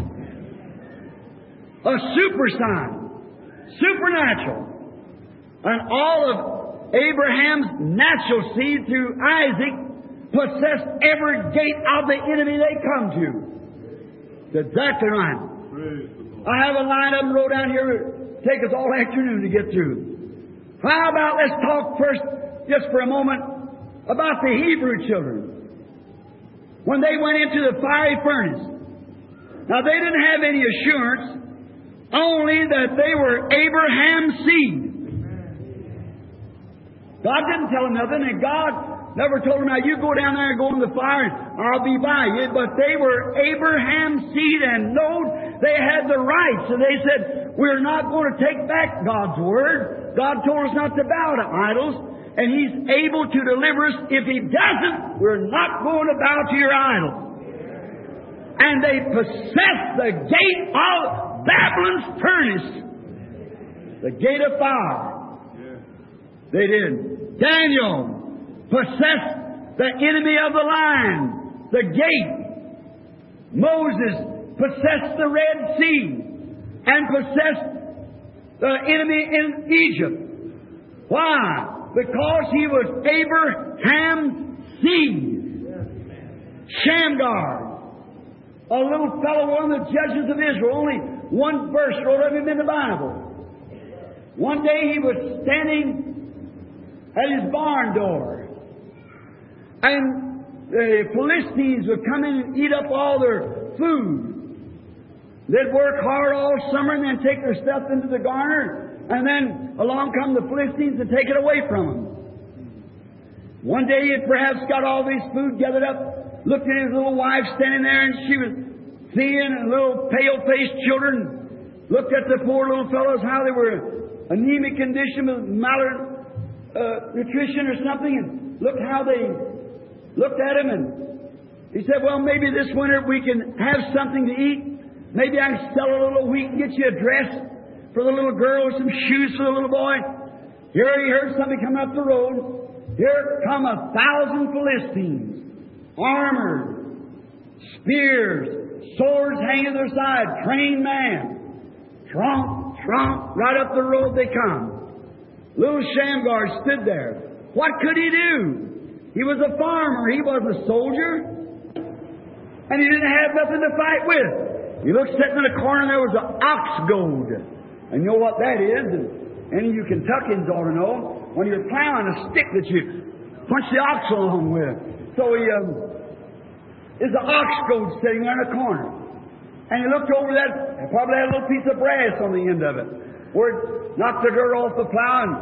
A super sign. Supernatural. And all of Abraham's natural seed through Isaac possessed every gate of the enemy they come to. That's exactly right. I have a line of them wrote down here. Take us all afternoon to get through. How about let's talk first, just for a moment, about the Hebrew children. When they went into the fiery furnace. Now they didn't have any assurance, only that they were Abraham's seed. God didn't tell them nothing, and God never told them, now you go down there and go in the fire and I'll be by you. But they were Abraham's seed and know they had the right. So they said, we're not going to take back God's word. God told us not to bow to idols. And He's able to deliver us. If He doesn't, we're not going to bow to your idol. And they possessed the gate of Babylon's furnace. The gate of fire. They did. Daniel possessed the enemy of the lion. The gate. Moses possessed the Red Sea. And possessed the enemy in Egypt. Why? Because he was Abraham's seed. Shamgar, a little fellow, one of the judges of Israel, only one verse wrote of him in the Bible. One day he was standing at his barn door, and the Philistines would come in and eat up all their food. They'd work hard all summer and then take their stuff into the garner. And then along come the Philistines and take it away from them. One day he had perhaps got all this food gathered up, looked at his little wife standing there, and she was thin and little pale-faced children. Looked at the poor little fellows, how they were anemic condition with malnutrition uh, or something, and looked how they looked at him, and He said, well, maybe this winter we can have something to eat. Maybe I can sell a little wheat and get you a dress for the little girl, some shoes for the little boy. Here he heard somebody come up the road. Here come a thousand Philistines, armored, spears, swords hanging to their side, trained man. Trump, trump, right up the road they come. Little Shamgar stood there. What could he do? He was a farmer. He wasn't a soldier. And he didn't have nothing to fight with. He looked sitting in a corner, there was an ox goad. And you know what that is? And any of you Kentuckians ought to know. When you're plowing a stick that you punch the ox along with. So he, um, there's an ox goad sitting there in a corner. And he looked over that, and probably had a little piece of brass on the end of it. Where it knocked the dirt off the plow and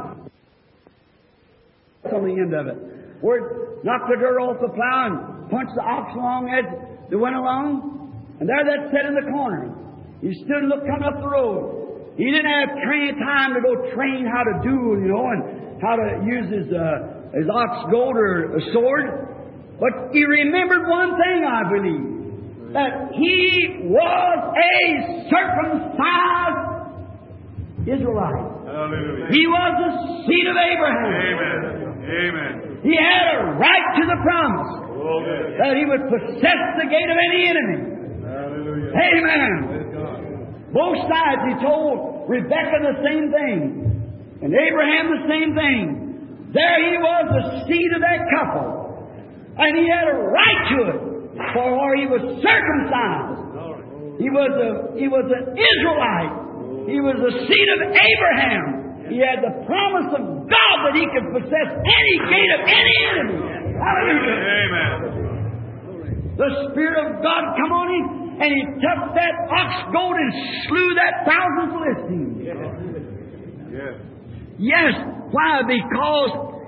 on the end of it. Where it knocked the dirt off the plow and punched the ox along as it went along. And there that sat in the corner. He stood and looked coming up the road. He didn't have train time to go train how to do, you know, and how to use his, uh, his ox goad or a sword. But he remembered one thing, I believe. That he was a circumcised Israelite. Hallelujah. He was the seed of Abraham. Amen. Amen. He had a right to the promise Glory. that he would possess the gate of any enemy. Hallelujah. Amen. Praise God. Both sides, he told Rebekah the same thing, and Abraham the same thing. There he was, the seed of that couple, and he had a right to it, for he was circumcised. He was a he was an Israelite. He was the seed of Abraham. He had the promise of God that he could possess any gate of any enemy. Hallelujah. Amen. The Spirit of God come on him, and he took that ox goad and slew that thousand Philistines. Yes. Yes. Why? Because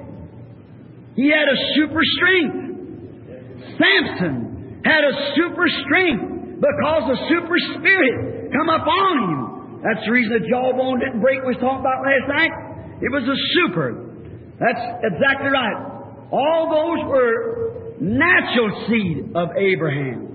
he had a super strength. Samson had a super strength because the super spirit come up on him. That's the reason the jawbone didn't break we was talking about last night. It was a super. That's exactly right. All those were natural seed of Abraham.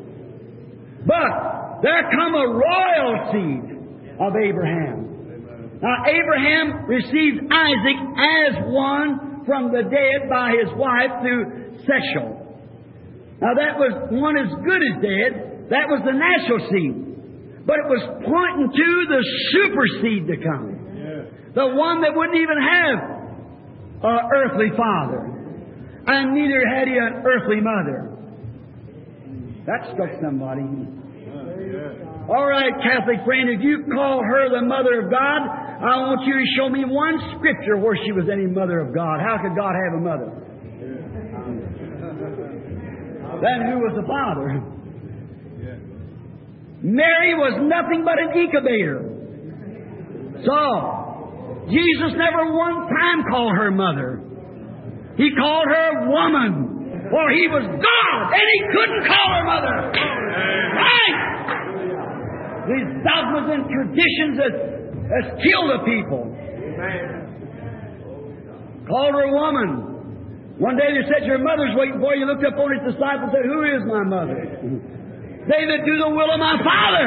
But there come a royal seed of Abraham. Now Abraham received Isaac as one from the dead by his wife through Shechel. Now that was one as good as dead. That was the natural seed. But it was pointing to the super seed to come. Yes. The one that wouldn't even have an earthly father. And neither had he an earthly mother. That struck somebody. Yes. All right, Catholic friend, if you call her the Mother of God, I want you to show me one scripture where she was any Mother of God. How could God have a mother? Then who was the father? Mary was nothing but an incubator. So, Jesus never one time called her mother. He called her woman, for he was God, and he couldn't call her mother. Right? These dogmas and traditions that has killed the people. Called her woman. One day they said, your mother's waiting for you. Looked up on his disciples and said, who is my mother? They that do the will of my Father.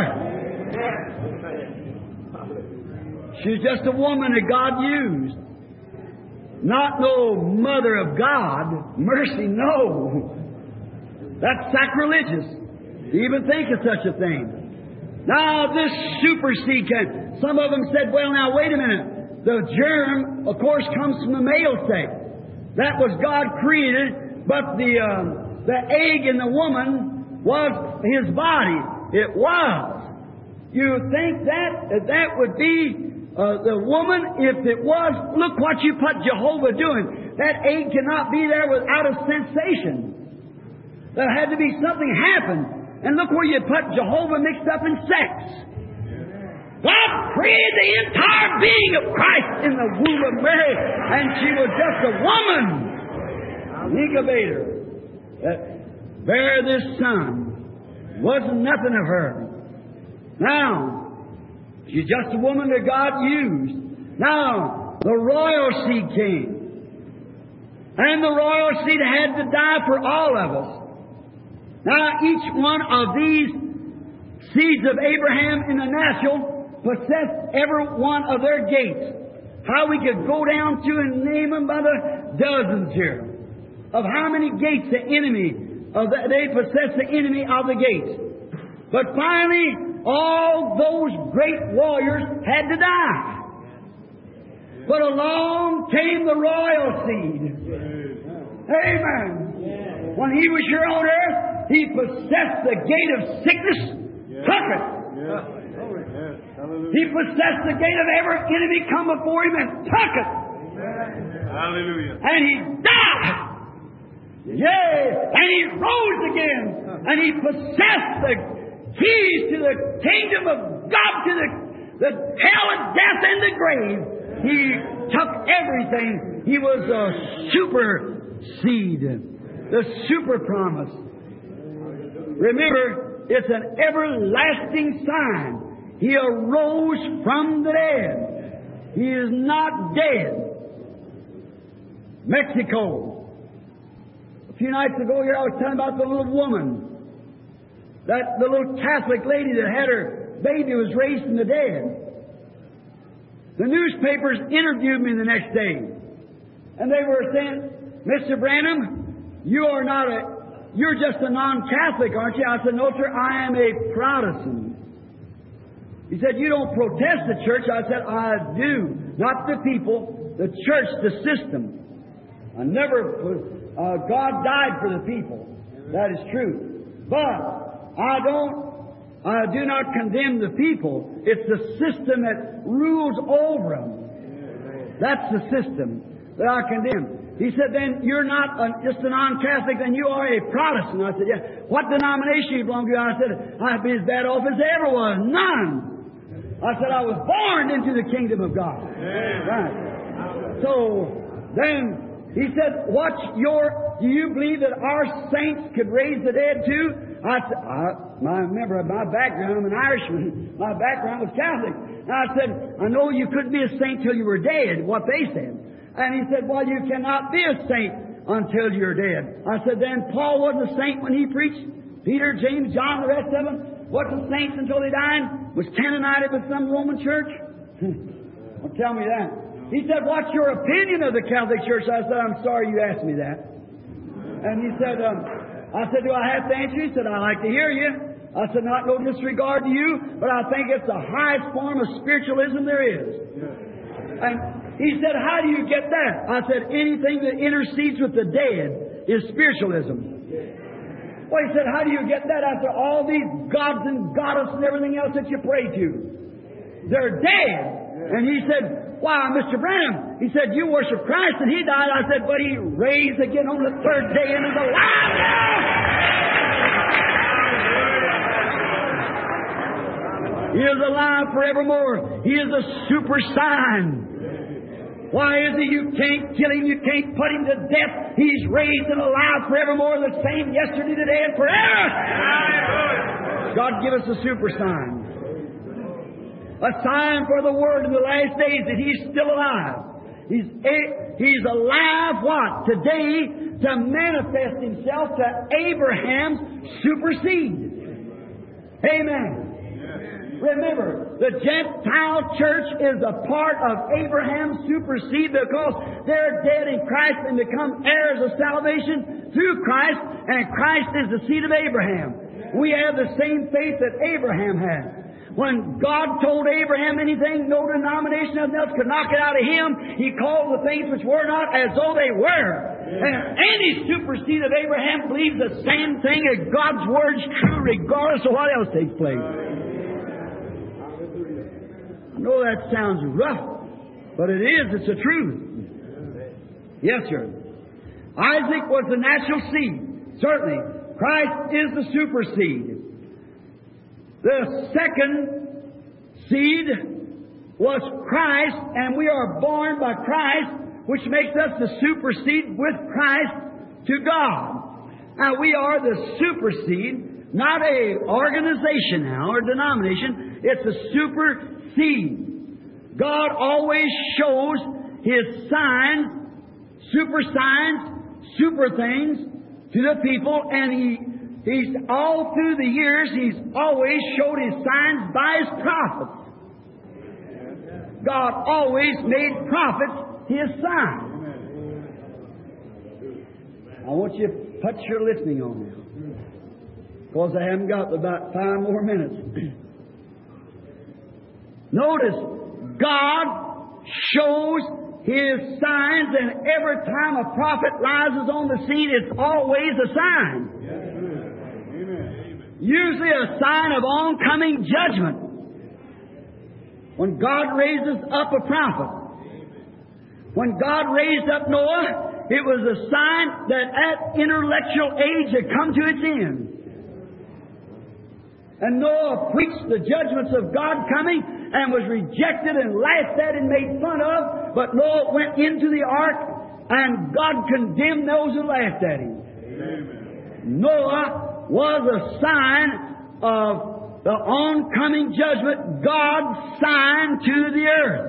She's just a woman that God used. Not no mother of God. Mercy, no. That's sacrilegious to even think of such a thing. Now this supersede can. Some of them said, well now wait a minute. The germ, of course, comes from the male sex. That was God created, but the, uh, the egg in the woman was his body. It was. You think that that would be uh, the woman? If it was, look what you put Jehovah doing. That egg cannot be there without a sensation. There had to be something happen. And look where you put Jehovah mixed up in sex. God created the entire being of Christ in the womb of Mary, and she was just a woman, an incubator that bare this son. Wasn't nothing of her. Now, she's just a woman that God used. Now, the royal seed came. And the royal seed had to die for all of us. Now, each one of these seeds of Abraham in the natural possessed every one of their gates. How we could go down to and name them by the dozens here, of how many gates the enemy, of the, they possess the enemy of the gates. But finally, all those great warriors had to die. But along came the royal seed. Amen. When he was here on earth, he possessed the gate of sickness, took it. He possessed the gate of every enemy come before him and took it. Hallelujah. And he died. Yea, and he rose again. And he possessed the keys to the kingdom of God, to the, the hell and death and the grave. He took everything. He was a super seed, the super promise. Remember, it's an everlasting sign. He arose from the dead. He is not dead. Mexico. A few nights ago here I was telling about the little woman. That the little Catholic lady that had her baby was raised from the dead. The newspapers interviewed me the next day. And they were saying, Mister Branham, you are not a, you're just a non-Catholic, aren't you? I said, no, sir, I am a Protestant. He said, you don't protest the church. I said, I do. Not the people, the church, the system. I never, uh, God died for the people. That is true. But I don't, I do not condemn the people. It's the system that rules over them. That's the system that I condemn. He said, then you're not a, just a non-Catholic, then you are a Protestant. I said, yeah. What denomination you belong to? I said, I'd be as bad off as I ever was. None. I said, I was born into the kingdom of God. Right. So then he said, what's your, do you believe that our saints could raise the dead too? I said, I, my, remember my background, I'm an Irishman. My background was Catholic. And I said, I know you couldn't be a saint till you were dead, what they said. And he said, well, you cannot be a saint until you're dead. I said, then Paul wasn't a saint when he preached. Peter, James, John, the rest of them wasn't saints until they died. Was canonized with some Roman church. Well, tell me that. He said, what's your opinion of the Catholic Church? I said, I'm sorry you asked me that. And he said, um, I said, do I have to answer? He said, I'd like to hear you. I said, not no disregard to you, but I think it's the highest form of spiritualism there is. And he said, how do you get that? I said, anything that intercedes with the dead is spiritualism. Well, he said, how do you get that after all these gods and goddesses and everything else that you pray to? They're dead. And he said, why, Mister Branham, he said, you worship Christ and He died. I said, but He raised again on the third day and is alive now. He is alive forevermore. He is a super sign. Why is He? You can't kill Him. You can't put Him to death. He's raised and alive forevermore, the same yesterday, today, and forever. God give us a super sign. A sign for the Word in the last days that He's still alive. He's, he's alive, what? Today, to manifest Himself to Abraham's super seed. Amen. Remember, the Gentile church is a part of Abraham's super seed because they're dead in Christ and become heirs of salvation through Christ, and Christ is the seed of Abraham. We have the same faith that Abraham had. When God told Abraham anything, no denomination, nothing else could knock it out of him. He called the things which were not as though they were. And any super seed of Abraham believes the same thing as God's Word's true regardless of what else takes place. I know that sounds rough, but it is. It's the truth. Yes, sir. Isaac was the natural seed. Certainly. Christ is the super seed. The second seed was Christ, and we are born by Christ, which makes us the super seed with Christ to God. Now, we are the super seed, not a organization now or denomination. It's a super seed. God always shows His signs, super signs, super things to the people, and He He's all through the years, He's always showed His signs by His prophets. God always made prophets His sign. I want you to put your listening on now, because I haven't got about five more minutes. Notice, God shows His signs, and every time a prophet rises on the scene, it's always a sign. Usually a sign of oncoming judgment. When God raises up a prophet, when God raised up Noah, it was a sign that that intellectual age had come to its end. And Noah preached the judgments of God coming and was rejected and laughed at and made fun of. But Noah went into the ark and God condemned those who laughed at him. Amen. Noah was a sign of the oncoming judgment, God's sign to the earth.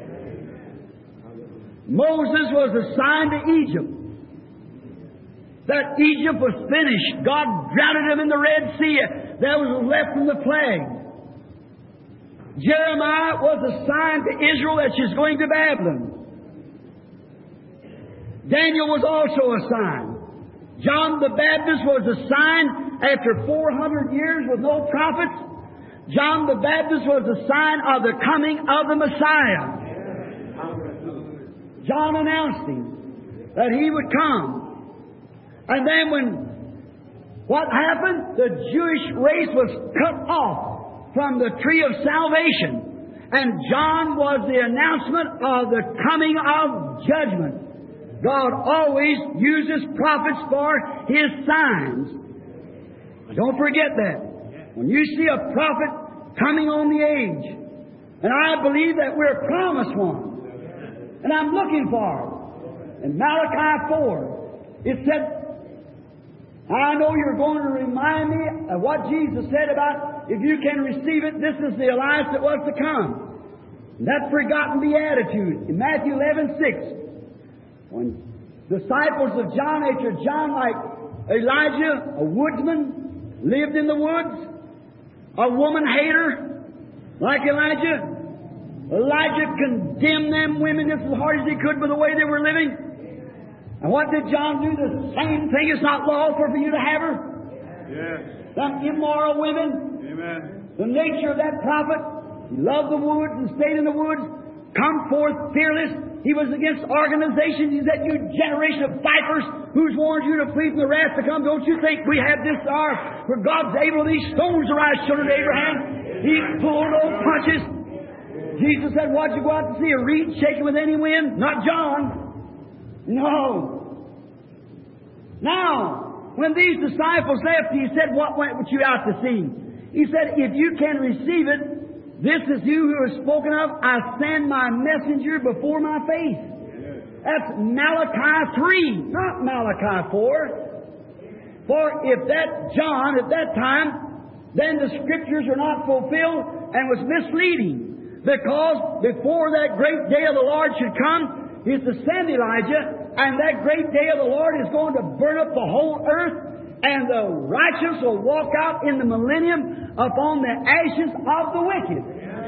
Moses was a sign to Egypt that Egypt was finished. God drowned them in the Red Sea. That was left from the plague. Jeremiah was a sign to Israel that she's going to Babylon. Daniel was also a sign. John the Baptist was a sign after four hundred years with no prophets. John the Baptist was a sign of the coming of the Messiah. John announced Him, that He would come. And then when what happened? The Jewish race was cut off from the tree of salvation. And John was the announcement of the coming of judgment. God always uses prophets for His signs. Don't forget that. When you see a prophet coming on the age, and I believe that we're promised one, and I'm looking for it. In Malachi four, it said, I know you're going to remind me of what Jesus said about if you can receive it, this is the Elias that was to come. And that forgotten beatitude in Matthew eleven six. When disciples of John, after John, like Elijah, a woodsman, lived in the woods, a woman hater, like Elijah, Elijah condemned them women just as hard as he could by the way they were living. And what did John do? The same thing. It's not lawful for you to have her. Yes. Some immoral women. Amen. The nature of that prophet, he loved the woods and stayed in the woods, come forth fearless. He was against organizations. He said, you generation of vipers, who's warned you to flee from the wrath to come? Don't you think we have this hour where God's able these stones to rise children of Abraham? He pulled no punches. Jesus said, what'd you go out to see? A reed shaking with any wind? Not John. No. Now, when these disciples left, He said, what went you out to see? He said, if you can receive it, this is you who is spoken of. I send my messenger before my face. That's Malachi three, not Malachi four. For if that John, at that time, then the Scriptures are not fulfilled and was misleading. Because before that great day of the Lord should come, He's to send Elijah, and that great day of the Lord is going to burn up the whole earth, and the righteous will walk out in the millennium upon the ashes of the wicked.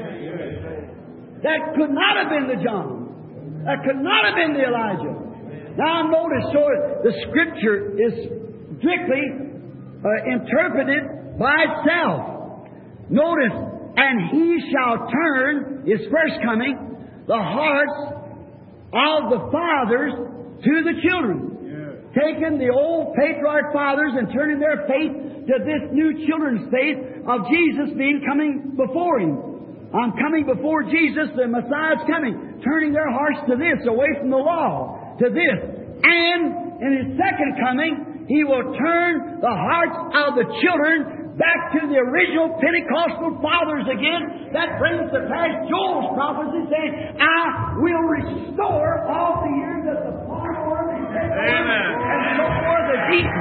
That could not have been the John. That could not have been the Elijah. Now notice, so the Scripture is strictly uh, interpreted by itself. Notice, and He shall turn, His first coming, the hearts of the fathers to the children. Yeah. Taking the old patriarch fathers and turning their faith to this new children's faith of Jesus being coming before Him. I'm coming before Jesus, the Messiah's coming. Turning their hearts to this, away from the law, to this. And in His second coming, He will turn the hearts of the children back to the original Pentecostal fathers again. That brings to pass Joel's prophecy saying, I will restore all the years that the palmer and so forth is eaten.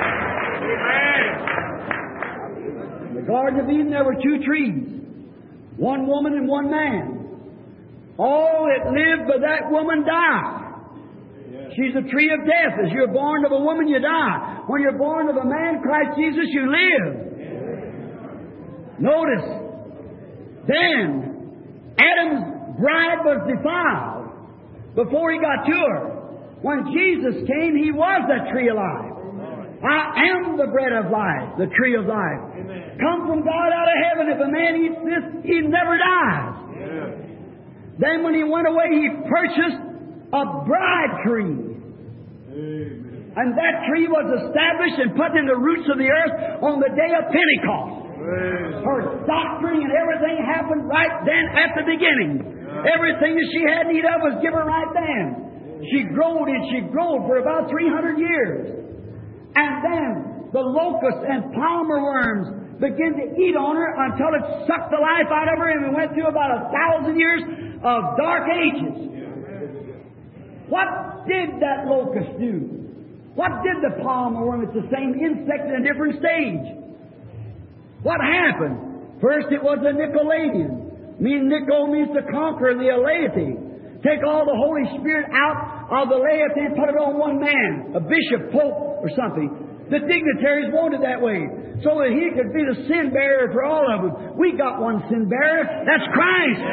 In the Garden of Eden there were two trees, one woman and one man. All that lived by that woman died. She's a tree of death. As you're born of a woman, you die. When you're born of a man, Christ Jesus, you live. Notice, then, Adam's bride was defiled before he got to her. When Jesus came, He was that tree of life. I am the bread of life, the tree of life. Amen. Come from God out of heaven. If a man eats this, he never dies. Yeah. Then when He went away, He purchased a bride tree. Amen. And that tree was established and put in the roots of the earth on the day of Pentecost. Amen. Her doctrine and everything happened right then at the beginning. Yeah. Everything that she had need of was given right then. She growed and she growed for about three hundred years. And then the locusts and palmer worms began to eat on her until it sucked the life out of her, and we went through about a thousand years of dark ages. What did that locust do? What did the palmer worm? It's the same insect in a different stage. What happened? First it was a Nicolaitanian. Mean Nico means to conquer the laity. Take all the Holy Spirit out of the laity and put it on one man, a bishop, pope, or something. The dignitaries wanted that way, so that he could be the sin bearer for all of them. We got one sin bearer. That's Christ.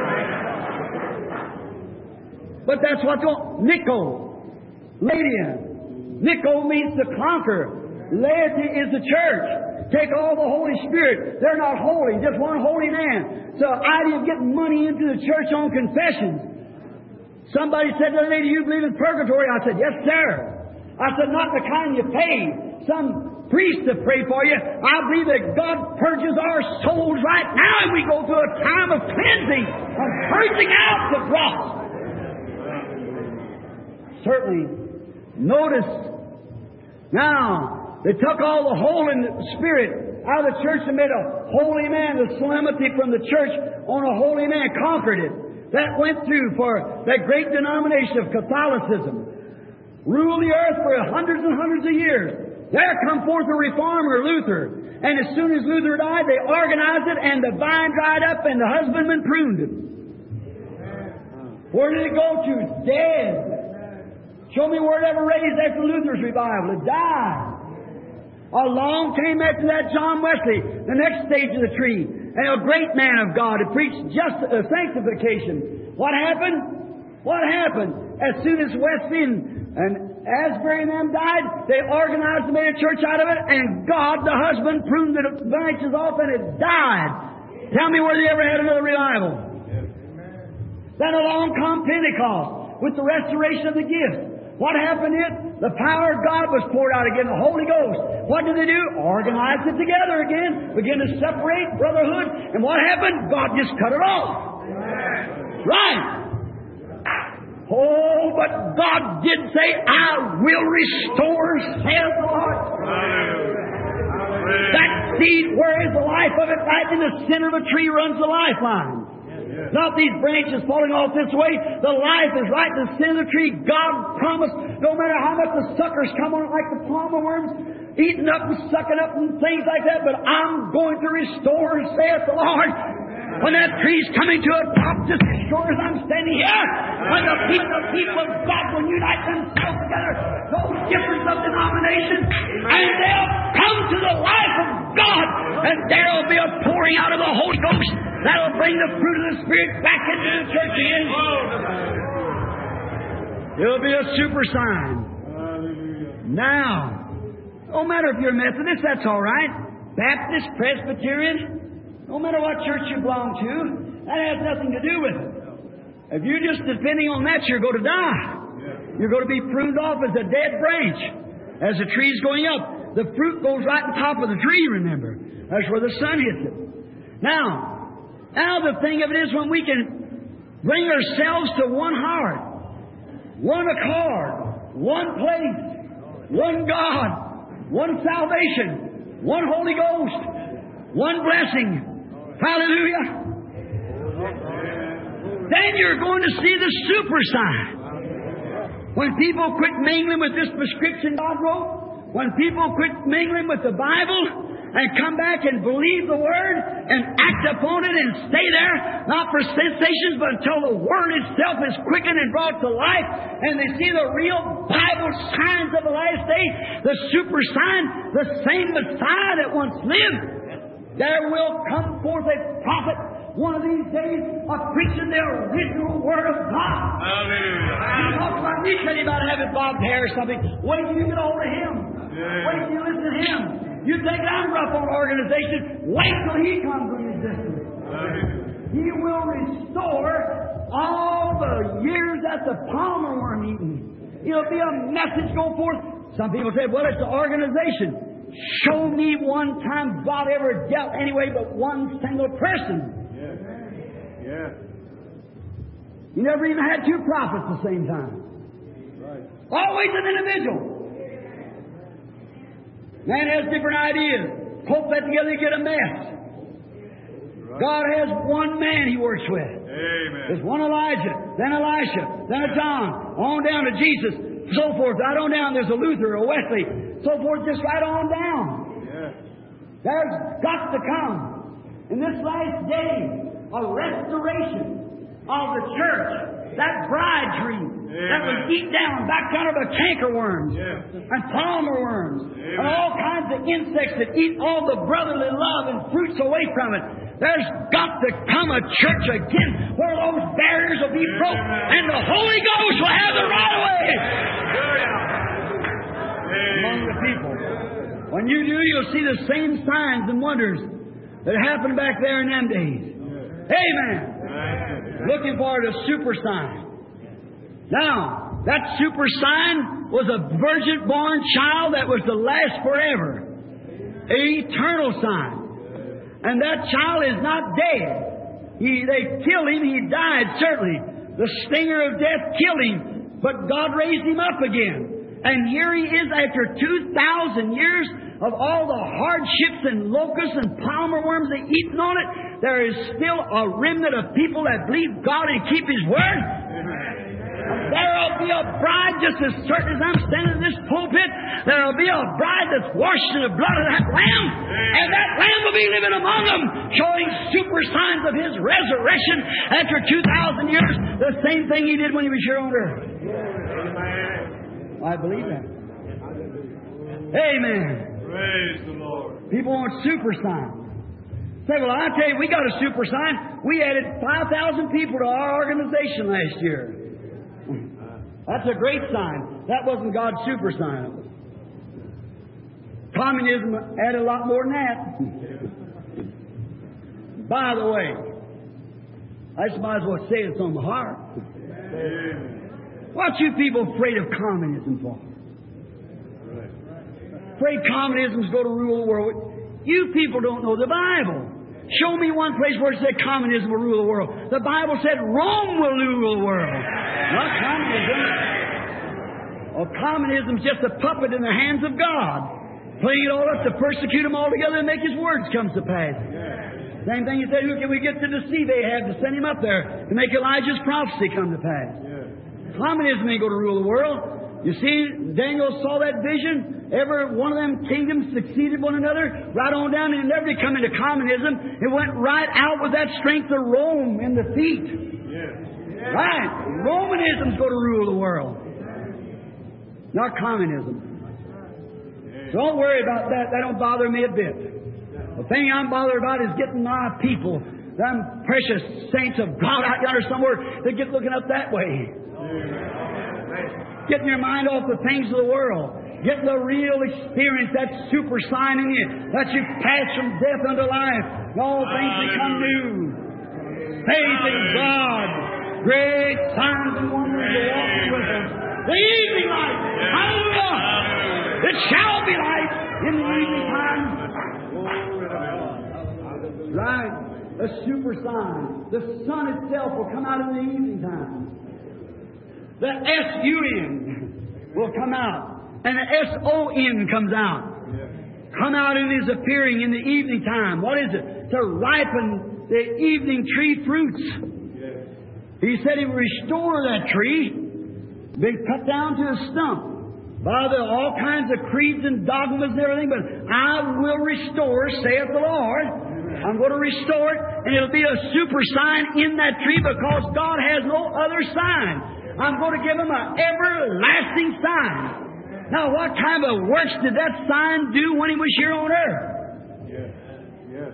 But that's what the Nico, Ladian. Nico means to conquer. Laity is the church. Take all the Holy Spirit. They're not holy, just one holy man. So the idea of getting money into the church on confessions. Somebody said to the lady, "You believe in purgatory?" I said, "Yes, sir." I said, "Not the kind you pay some priest to pray for you. I believe that God purges our souls right now, and we go through a time of cleansing, of purging out the dross." Certainly. Notice, now, they took all the Holy Spirit out of the church and made a holy man, the solemnity from the church on a holy man, conquered it. That went through for that great denomination of Catholicism. Ruled the earth for hundreds and hundreds of years. There come forth a reformer, Luther. And as soon as Luther died, they organized it, and the vine dried up, and the husbandman pruned it. Where did it go to? It's dead. Show me where it ever raised after Luther's revival. It died. Along came after that John Wesley, the next stage of the tree, and a great man of God who preached just uh, sanctification. What happened? What happened? As soon as Wesley and, and Asbury and them died, they organized and made a church out of it, and God, the husband, pruned the branches off, and it died. Tell me where they ever had another revival. Then along come Pentecost with the restoration of the gifts. What happened is the power of God was poured out again, the Holy Ghost. What did they do? Organize it together again, begin to separate brotherhood. And what happened? God just cut it off. Right. Oh, but God did say, "I will restore," says the Lord. That seed, where is the life of it? Right in the center of a tree runs the lifeline. Not these branches falling off this way. The life is right in the center of the tree. God promised, no matter how much the suckers come on it, like the palmer worms, eating up and sucking up and things like that, but I'm going to restore, saith the Lord. When that tree's coming to a top, just as sure as I'm standing here, when the people, the people of God will unite themselves together, no difference of denomination, and they'll come to the life of God, and there'll be a pouring out of the Holy Ghost that'll bring the fruit of the Spirit back into the church again. It'll be a super sign. Now, no matter if you're Methodist, that's all right. Baptist, Presbyterian, no matter what church you belong to, that has nothing to do with it. If you're just depending on that, you're going to die. You're going to be pruned off as a dead branch. As the tree's going up, the fruit goes right on top of the tree, remember. That's where the sun hits it. Now, now the thing of it is when we can bring ourselves to one heart, one accord, one place, one God, one salvation, one Holy Ghost, one blessing. Hallelujah. Then you're going to see the super sign. When people quit mingling with this prescription God wrote, when people quit mingling with the Bible, and come back and believe the Word and act upon it and stay there, not for sensations, but until the Word itself is quickened and brought to life, and they see the real Bible signs of the last day, the super sign, the same Messiah that once lived. There will come forth a prophet one of these days of preaching the original Word of God. Hallelujah. He talks about me, said he about having bobbed hair or something. Wait till you get over to him. Yeah. Wait till you listen to him. You think I'm rough on organization, wait till he comes in existence. Hallelujah. He will restore all the years that the palmer worm eaten. It'll be a message go forth. Some people say, well, it's an organization. Show me one time God ever dealt anyway but one single person. Yeah. You never even had two prophets at the same time. Right. Always an individual. Man has different ideas. Put that together, you get a mess. Right. God has one man He works with. Amen. There's one Elijah, then Elisha, then a John, on down to Jesus, so forth. Right on down, there's a Luther, a Wesley, so forth, just right on down. Yeah. There's got to come, in this last day, a restoration of the church. That bride tree Amen. that was eat down, back down to the cankerworms Yeah. and palmer worms Amen. and all kinds of insects that eat all the brotherly love and fruits away from it. There's got to come a church again where those barriers will be broke and the Holy Ghost will have the right of way among the people. When you do, you'll see the same signs and wonders that happened back there in them days. Amen. Looking for the super sign. Now, that super sign was a virgin-born child that was to last forever. An eternal sign. And that child is not dead. He, they killed him. He died, certainly. The stinger of death killed him. But God raised him up again. And here he is after two thousand years of all the hardships and locusts and palmer worms they eaten on it. There is still a remnant of people that believe God and keep His Word. There'll be a bride just as certain as I'm standing in this pulpit. There'll be a bride that's washed in the blood of that Lamb. And that Lamb will be living among them, showing super signs of His resurrection after two thousand years. The same thing He did when He was here on earth. I believe that. Amen. Praise the Lord. People want super signs. Say, well, I tell you, we got a super sign. We added five thousand people to our organization last year. That's a great sign. That wasn't God's super sign. Communism added a lot more than that. By the way, I just might as well say it's on the heart. What you people afraid of communism for? Afraid communism's going to rule the world. You people don't know the Bible. Show me one place where it said communism will rule the world. The Bible said Rome will rule the world. Not communism. Well, communism's just a puppet in the hands of God. Playing it all up to persecute them all together and make His words come to pass. Same thing you said, who can we get to deceive Ahab to send him up there to make Elijah's prophecy come to pass? Communism ain't going to rule the world. You see, Daniel saw that vision. Every one of them kingdoms succeeded one another. Right on down, and never come into communism. It went right out with that strength of Rome in the feet. Yes. Right. Romanism's going to rule the world. Not communism. So don't worry about that. That don't bother me a bit. The thing I'm bothered about is getting my people, them precious saints of God out yonder somewhere, they get looking up that way. Getting your mind off the things of the world. Getting the real experience, that super sign in you, that you pass from death unto life. And all things become new. Faith in God. Great signs and wonders are walking with us. The evening light. Hallelujah. It shall be light in the evening time. Right. A super sign. The sun itself will come out in the evening time. The S U N will come out. And the S O N comes out. Come out and is appearing in the evening time. What is it? To ripen the evening tree fruits. He said He would restore that tree, been cut down to a stump. by the, all kinds of creeds and dogmas and everything, but I will restore, saith the Lord. I'm going to restore it, and it'll be a super sign in that tree because God has no other sign. I'm going to give Him an everlasting sign. Now, what kind of works did that sign do when He was here on earth? Yes. Yes.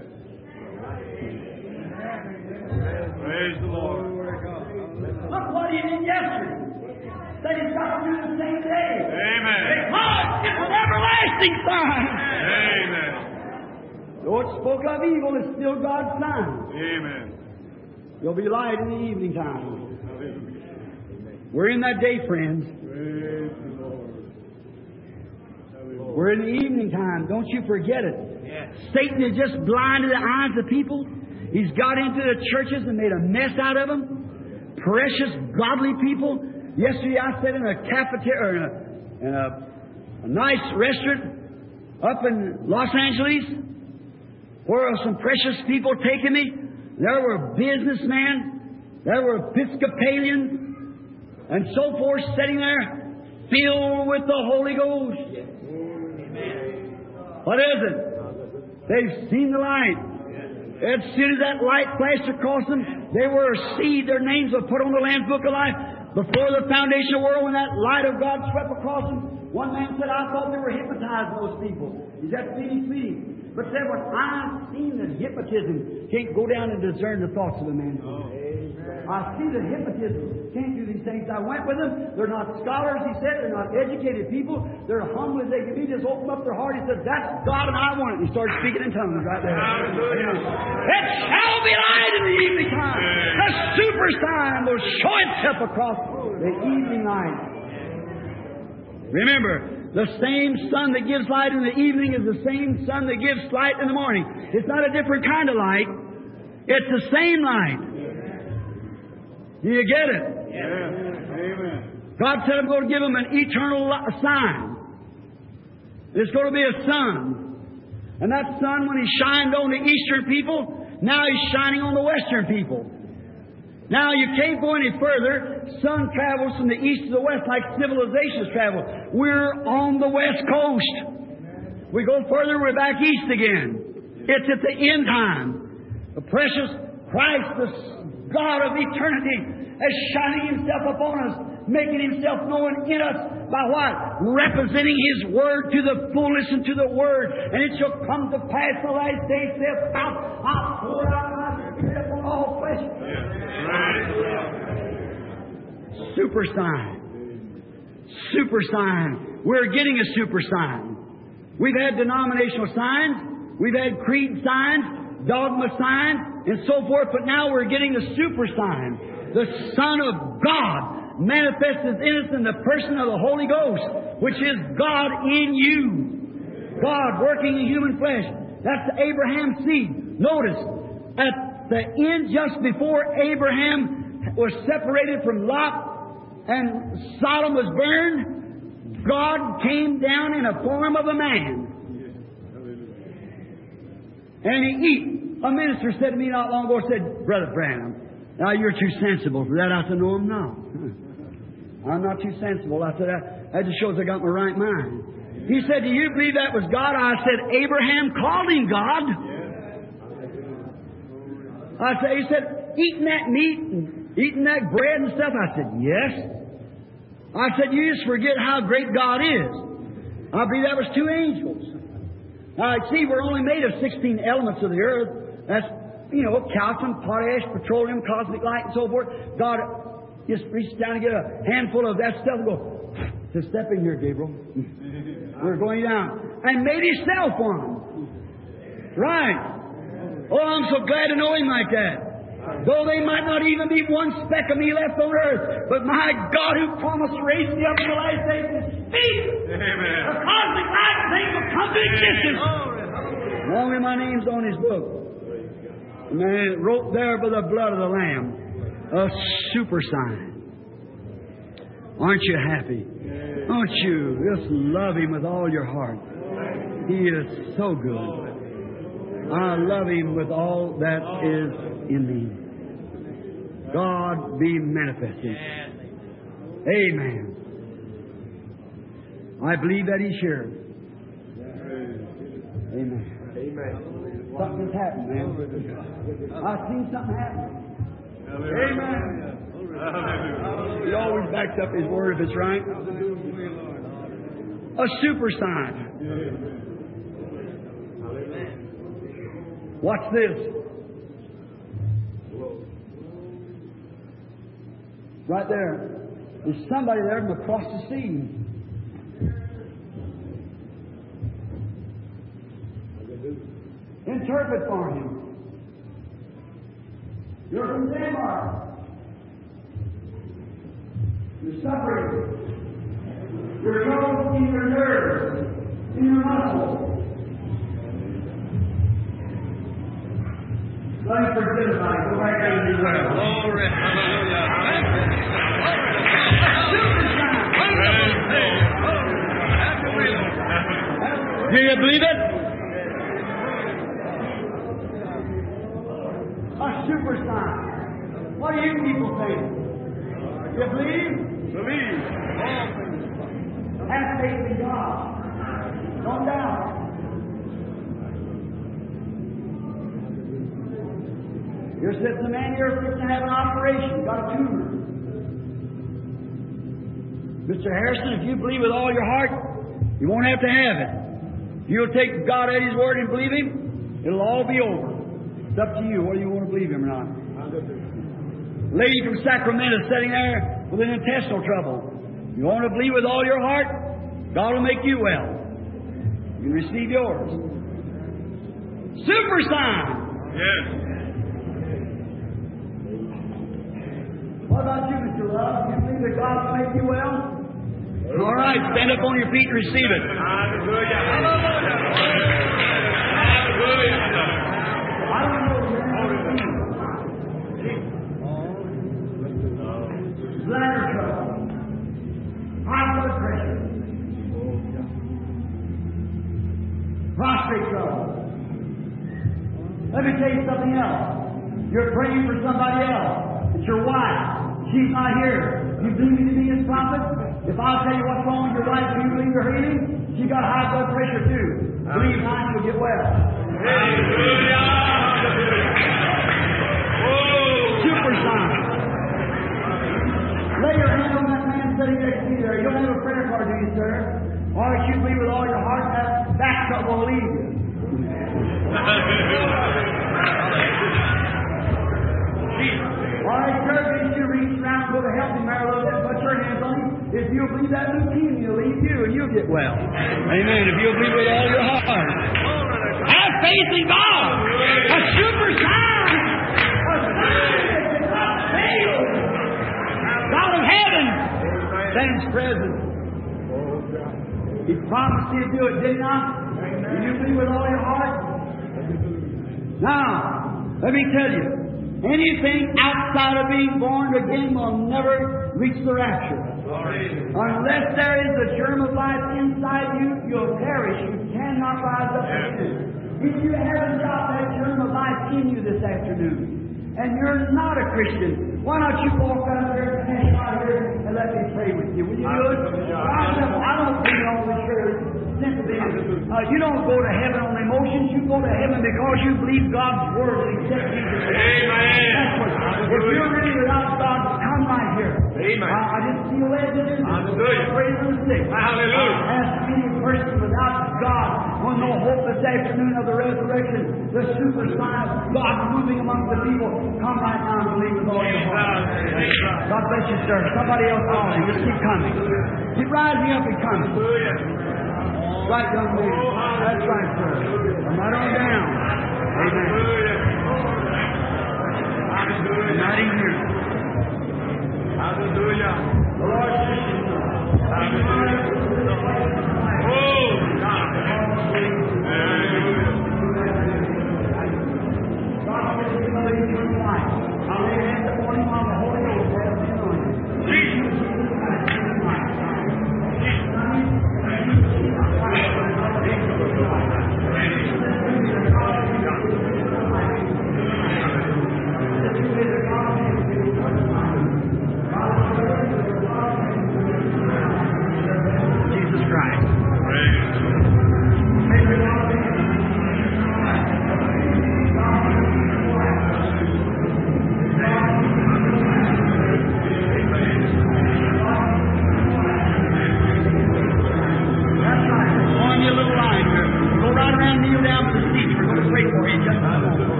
Praise the Lord. Look what He did yesterday. That He's got to do the same day. Amen. Because it's an everlasting sign. Amen. Though it spoke of evil, it's still God's sign. Amen. There'll be light in the evening time. We're in that day, friends. Praise the Lord. We're in the evening time. Don't you forget it. Yes. Satan has just blinded the eyes of people. He's got into the churches and made a mess out of them. Precious, godly people. Yesterday I sat in a cafeteria, or in a, in a, a nice restaurant up in Los Angeles, where some precious people taking me. There were businessmen, there were Episcopalians, and so forth, sitting there, filled with the Holy Ghost. What is it? They've seen the light. As soon as that light flashed across them, they were a seed. Their names were put on the Lamb's Book of Life. Before the foundation of the world, when that light of God swept across them, one man said, I thought they were hypnotizing those people. He's at Phoenix meeting. But said, when I've seen that hypnotism can't go down and discern the thoughts of a man. Oh. I see that hypnotism can't do these things. I went with them. They're not scholars, he said. They're not educated people. They're humble as they can be. Just open up their heart. He said, that's God and I want it. He started speaking in tongues right there. It shall be light in the evening time. The super sign will show itself across the evening light. Remember, the same sun that gives light in the evening is the same sun that gives light in the morning. It's not a different kind of light. It's the same light. Do you get it? Yes. Amen. God said, I'm going to give them an eternal sign. It's going to be a sun. And that sun, when He shined on the eastern people, now He's shining on the western people. Now, you can't go any further. Sun travels from the east to the west like civilizations travel. We're on the west coast. We go further, we're back east again. It's at the end time. The precious Christ, the God of eternity, is shining Himself upon us, making Himself known in us by what? Representing His Word to the fullness and to the Word. And it shall come to pass the last days, saith, I'll pour out my Spirit upon all flesh. Super sign. Super sign. We're getting a super sign. We've had denominational signs. We've had creed signs, dogma signs, and so forth. But now we're getting the super sign. The Son of God manifested in us in the person of the Holy Ghost, which is God in you. God working in human flesh. That's the Abraham seed. Notice, at the end, just before Abraham was separated from Lot and Sodom was burned, God came down in a form of a man. And He eat. A minister said to me not long ago, said, Brother Branham, now you're too sensible for that. I said, no, I'm not. I'm not too sensible. I said, that, that just shows I got my right mind. He said, do you believe that was God? I said, Abraham called Him God. I said, he said, eating that meat and eating that bread and stuff. I said, yes. I said, you just forget how great God is. I believe that was two angels. Now, see, we're only made of sixteen elements of the earth. That's, you know, calcium, potash, petroleum, cosmic light, and so forth. God just reached down and get a handful of that stuff and go, to step in here, Gabriel. We're going down. And made Himself one. Right. Oh, I'm so glad to know Him like that. Though they might not even be one speck of me left on earth. But my God, who promised to raise me up in the last days, will speak. Amen. The cosmic light and things will come to existence. Long as my name's on His book. And man, wrote there by the blood of the Lamb. A super sign. Aren't you happy? Aren't you? Just love Him with all your heart. He is so good. I love Him with all that is in me. God be manifested. Amen. I believe that He's here. Amen. Amen. Something's happened, man. I've seen something happen. Amen. He always backs up His word if it's right. A super sign. Watch this. Right there. There's somebody there from across the sea. Interpret for him. You're from Denmark. You're suffering. You're troubled in your nerves, in your muscles. Let me forget about it. Go right down to your well. Glory. Hallelujah. Do you believe it? A super sign. What do you people think? You believe? Believe. Have faith in God. Don't doubt. Here sits a man here fixing to have an operation. Got a tumor. Mister Harrison, if you believe with all your heart, you won't have to have it. If you'll take God at His word and believe Him, it'll all be over. It's up to you whether you want to believe Him or not. Lady from Sacramento sitting there with an intestinal trouble. You want to believe with all your heart, God will make you well. You can receive yours. Super sign. Yes. What about you, Mister Love? You believe that God will make you well? All right, stand up on your feet and receive it. Hallelujah. Hallelujah. Hallelujah. I don't know. Bladder trouble, high blood pressure, prostate trouble. Let me tell you something else. You're praying for somebody else. It's your wife. She's not here. You believe me to be His prophet? If I'll tell you what's wrong with your wife, do you believe her healing? She got high blood pressure too. Believe mine, she'll get well. Hallelujah. Super sign. Lay your hand on that man sitting next to you there. You don't have a prayer card, do you, sir? Why don't you believe with all your heart that back trouble will leave you? All right, sir, if you reach around and go to help him there a little bit, put your hands on him. If you believe that leukemia will leave you and you'll get well. Amen. If you'll believe with all your heart. Have faith in God. A super sign. A sign that cannot fail. God of heaven stands present. He promised He'd do it, did He not? Will you believe with all your heart? Now, let me tell you, anything outside of being born again will never reach the rapture. Unless there is a germ of life inside you, you'll perish. You cannot rise up again. If you haven't got that germ of life in you this afternoon, and you're not a Christian, why don't you walk out there and stand out here and let me pray with you? Will you do it? I don't bring all the church sympathy. Uh, you don't go to heaven on emotions. You go to heaven because you believe God's word and accept Jesus. Amen. That's what. If you're ready without God, come right here. Amen. Uh, I didn't see a way to do this. Hallelujah. Praise the sick. Hallelujah. Ask any person without God, with no hope this afternoon of the resurrection, the super sign of God moving among the people, come right now and believe with all your heart. God bless you, sir. Somebody else calling. Just keep coming. Keep rising up and coming. Right, young man. That's right, sir. Come right on down. Amen. Come right in here. Hallelujah. The Lord bless you, sir. Oh, God. God bless you, mother, in your life. I'll lay hands upon him while the Holy Ghost will be on you. Jesus.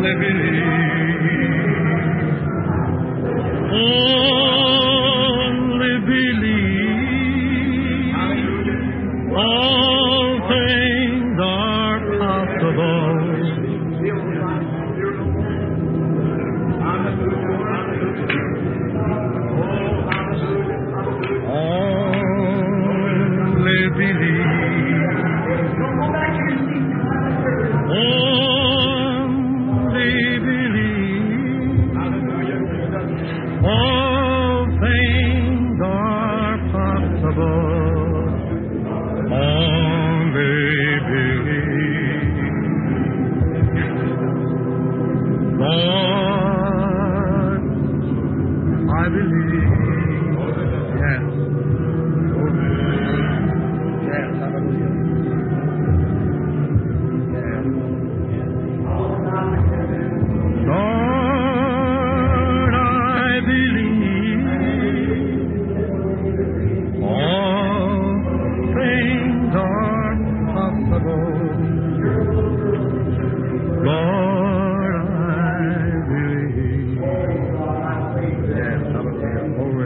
only believe. Only believe. All things are possible. Only believe. Only believe. All things are possible. Only believe. Lord, I believe. Yes. Yes, hallelujah. Yes. Lord, I believe. All things are possible. Lord, I believe. Yes, hallelujah.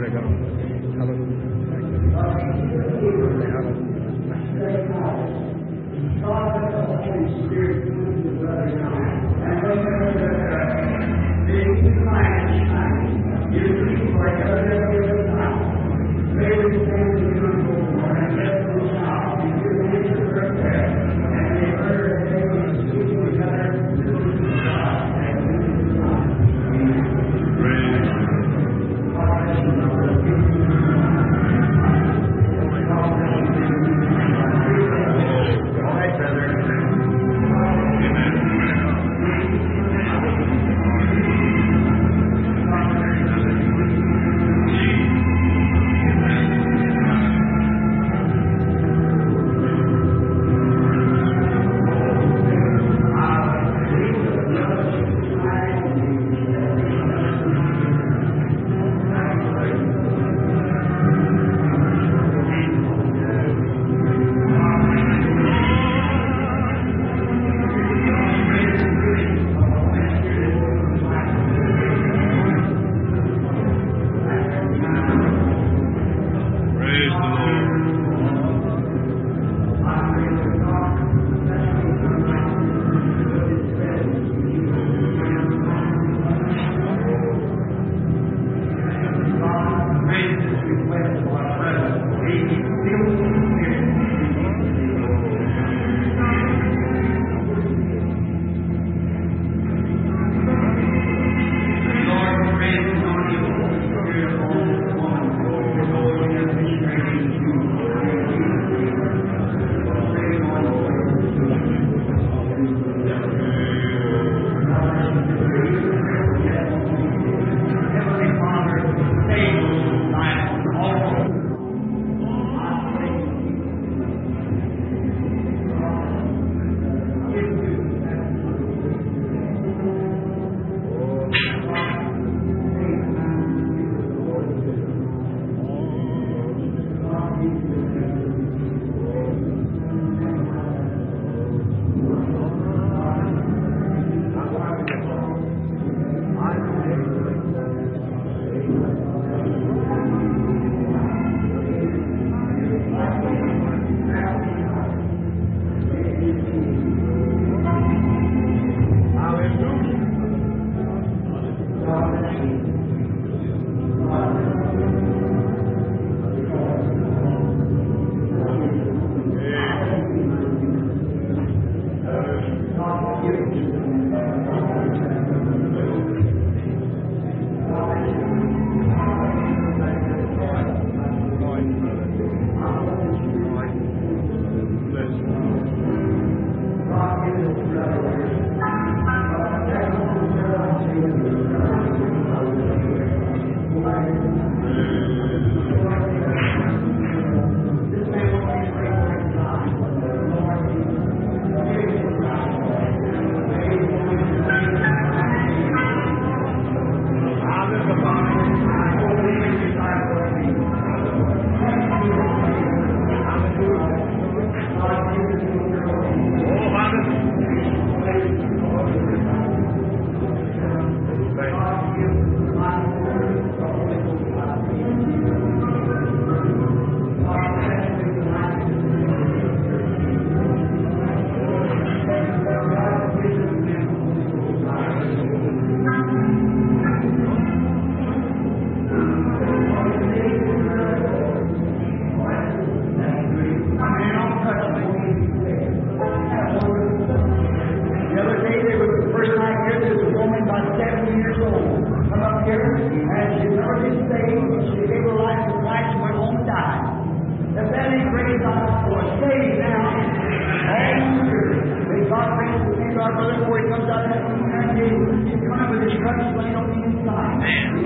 to our brother before he comes out of that room. He's coming with his crutches laying on the inside.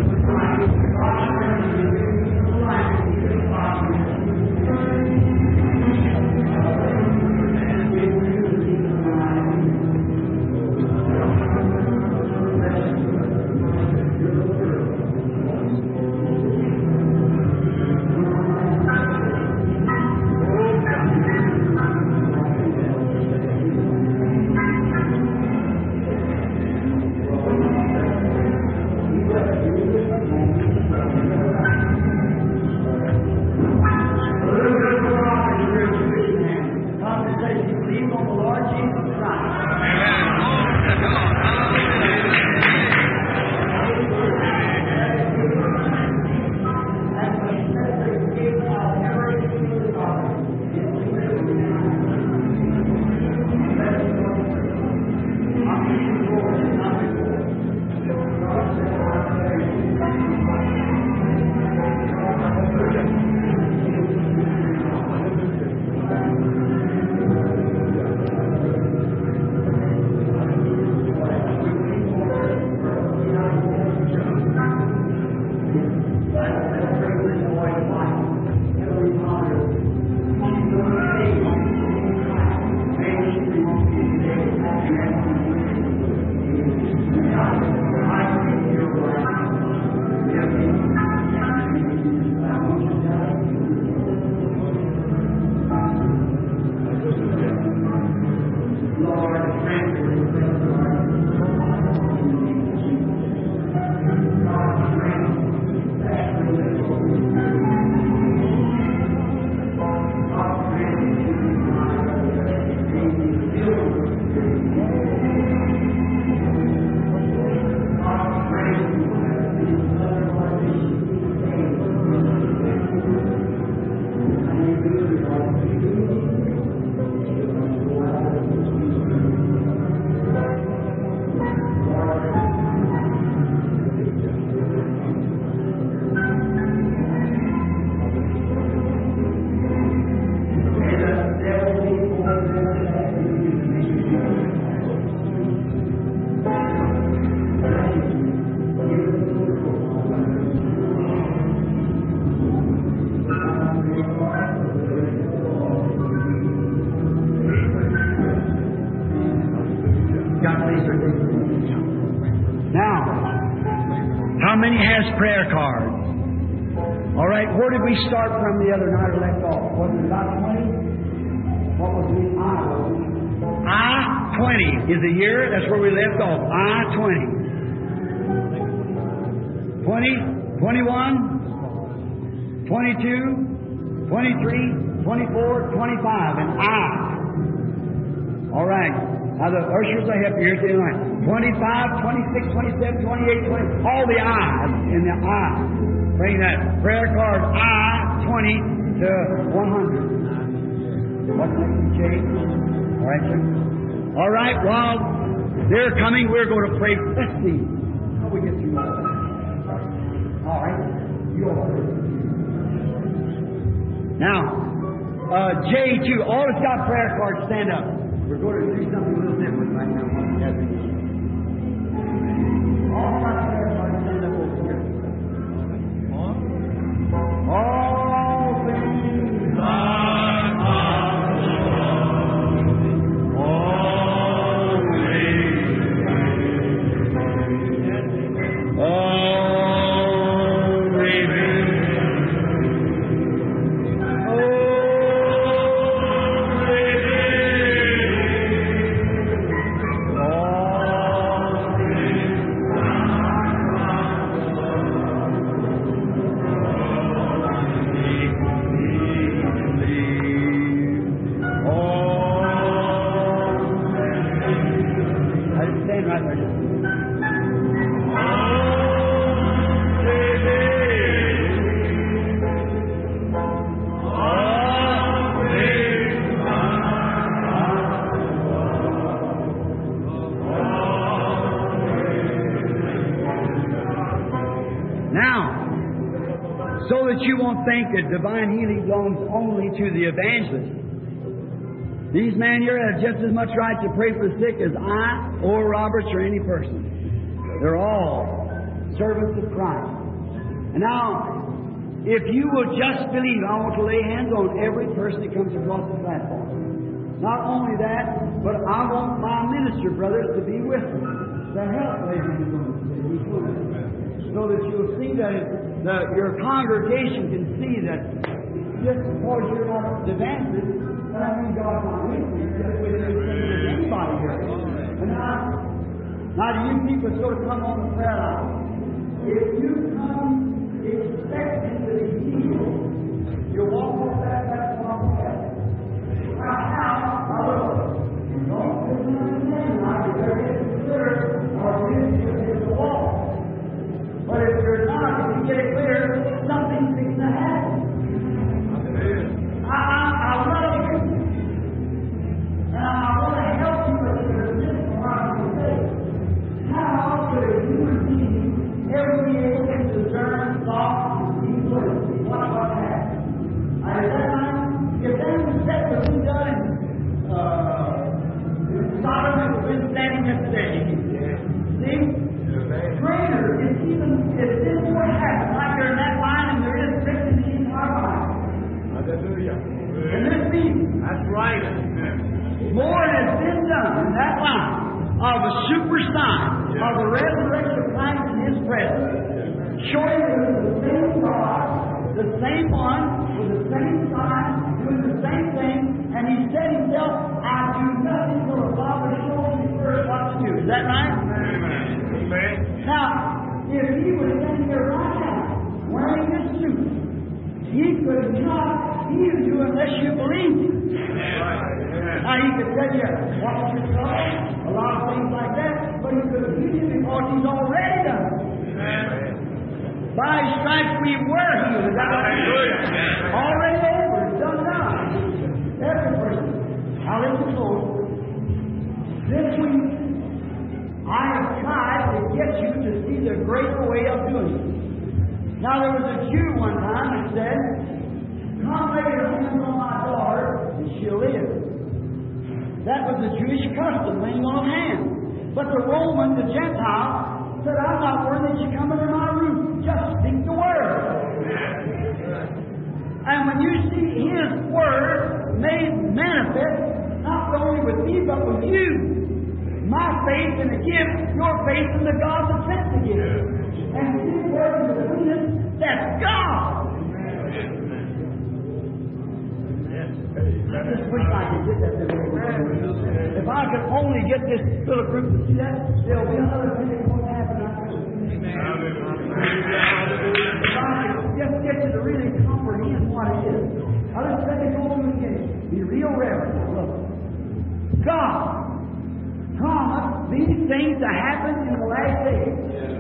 Prayer cards. All right, where did we start from the other night or left off? Was it about twenty? What was the I? I twenty is the year. That's where we left off. I twenty. twenty, twenty-one, twenty-two, twenty-three, twenty-four, twenty-five, and I. All right. Now the ushers will help you here tonight. twenty-five, twenty-six, twenty-seven, twenty-eight, twenty, all the I's in the I. Bring that prayer card I twenty to one hundred. What's next, J? All right, sir. All right, while they're coming, we're going to pray. Let's see how we get through all that. All right, you all right. Now, uh, J two, all that's got prayer cards, stand up. We're going to do something a little different right now. All my prayer cards, stand up over here. All things are possible. All things. All things. So that you won't think that divine healing belongs only to the evangelist. These men here have just as much right to pray for the sick as I, or Roberts, or any person. They're all servants of Christ. And now, if you will just believe, I want to lay hands on every person that comes across the platform. Not only that, but I want my minister brothers to be with me, to help lay hands on them, so that you'll see that it, the, your congregation can see that just because you're not advancing, I mean, God not with me, just with anybody here. And now, now to you people sort of come on the prayer line. If you come expecting to be healed, you walk off that platform path. Now, how? Look, you don't understand like if there is a clear or if it's a wall. But if you're not, if you get it clear, something's fixing to happen. I, I love you. And I want to help you with your this part of the how could a human being ever be able to discern thoughts and evil and what what happened? Now, is that right? If they were set to be done in uh, Sodom and been standing yesterday, see? Greater, it's even, if this were happened, like they're in that line and there is Christian in our line. Hallelujah. And this means, that's right. more has been done in that line of a super sign of the resurrection of Christ in His presence, showing that it was the same God, the same one, with the same sign, doing the same thing, and He said Himself, I do nothing till the Father shows me first what to do. Is that right? Amen. Now, if He was standing here right now, wearing this suit, He could not heal you unless you believed Him. Now, He could tell you, watch yourself, a lot of things like that, but He couldn't heal you because He's already done it. By His stripes we were healed. Is that right? Already over. It's done now. Every person. Now, listen close. This week, I have tried to get you to see the greater way of doing it. Now, there was a Jew one time that said, come lay your hands on my daughter, and she'll live. That was the Jewish custom, laying on hands. But the Roman, the Gentile, said, I'm not worthy that you come under my roof. Just speak the word. And when you see His word made manifest, not only with me, but with you, my faith in the gift, your faith in the God that sent the gift. And His word in between us, that's God. I just wish I could get that. If I could only get this little group to see that, there'll be another thing that's going to happen. If I could just get you to really comprehend what it is. Now let's let it go through again. Be real reverent. Look. God promised these things to happen in the last days.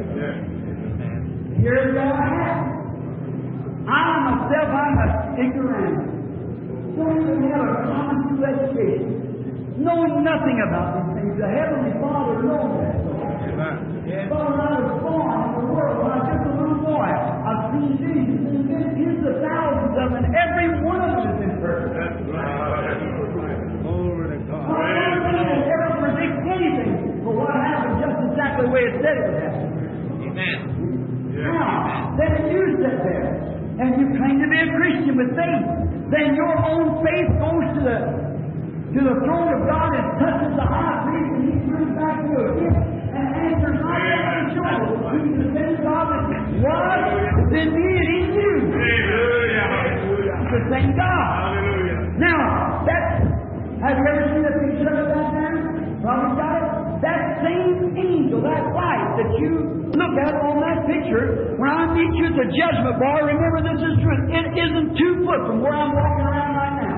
Here's what happened. I myself, I'm a ignorant. Don't even have a common school education. Knowing nothing about these things. The Heavenly Father knows that. But when I was born in the world, when I was just a little boy, I've seen Jesus, and there's tens of thousands of them, and every one of them is imperfect. That's right. Glory to God. I don't ever predict anything for what happened just exactly the way it said it would happen. Amen. Now, then you sit there, and you claim to be a Christian with faith. Then your own faith goes to the to the throne of God and touches the high priest, and He turns back to a gift and answers my every shoulder. He's the same God that was, is in me, and He's you. It's the same God. Now, that's, have you ever seen a picture of that man? Probably got it. That same angel, that light that you look at on that picture, when I meet you at the judgment bar, remember this is true. It isn't two foot from where I'm walking around right now.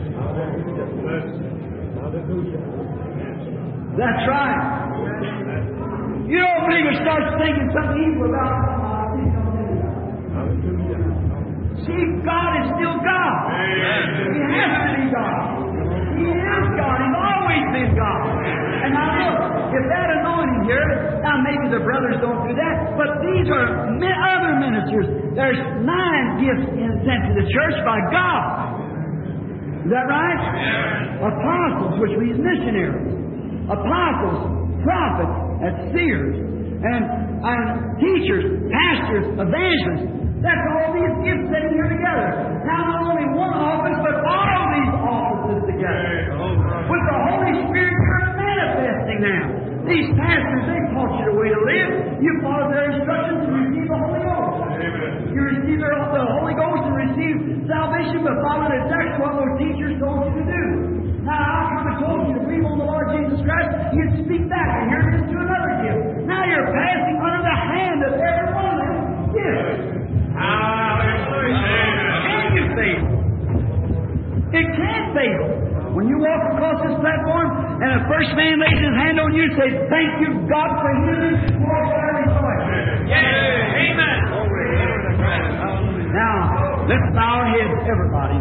That's right. You don't believe it starts thinking something evil about it. See, God is still God. He has to be God. He is God. He's always been God. And now look, if that anointing here, now maybe the brothers don't do that, but these are other ministers. There's nine gifts sent to the church by God. Is that right? Apostles, which means missionaries. Apostles, prophets, and seers, and, and teachers, pastors, evangelists. That's all these gifts sitting here together. Now, not only one office, but all these offices together. With the Holy Spirit, you're manifesting now. These pastors, they taught you the way to live. You follow their instructions and receive the Holy Ghost. You receive their, the Holy Ghost and receive salvation, but follow exactly what those teachers told you to do. Now, I come and told you to believe on the Lord Jesus Christ, you'd speak back, and here it is to another gift. Now you're passing under the hand of every one of them gifts. Can you fail? It can't fail. When you walk across this platform and the first man lays his hand on you and says, thank you, God, for healing, walk out and rejoice. Amen. Now, let's bow our heads, everybody.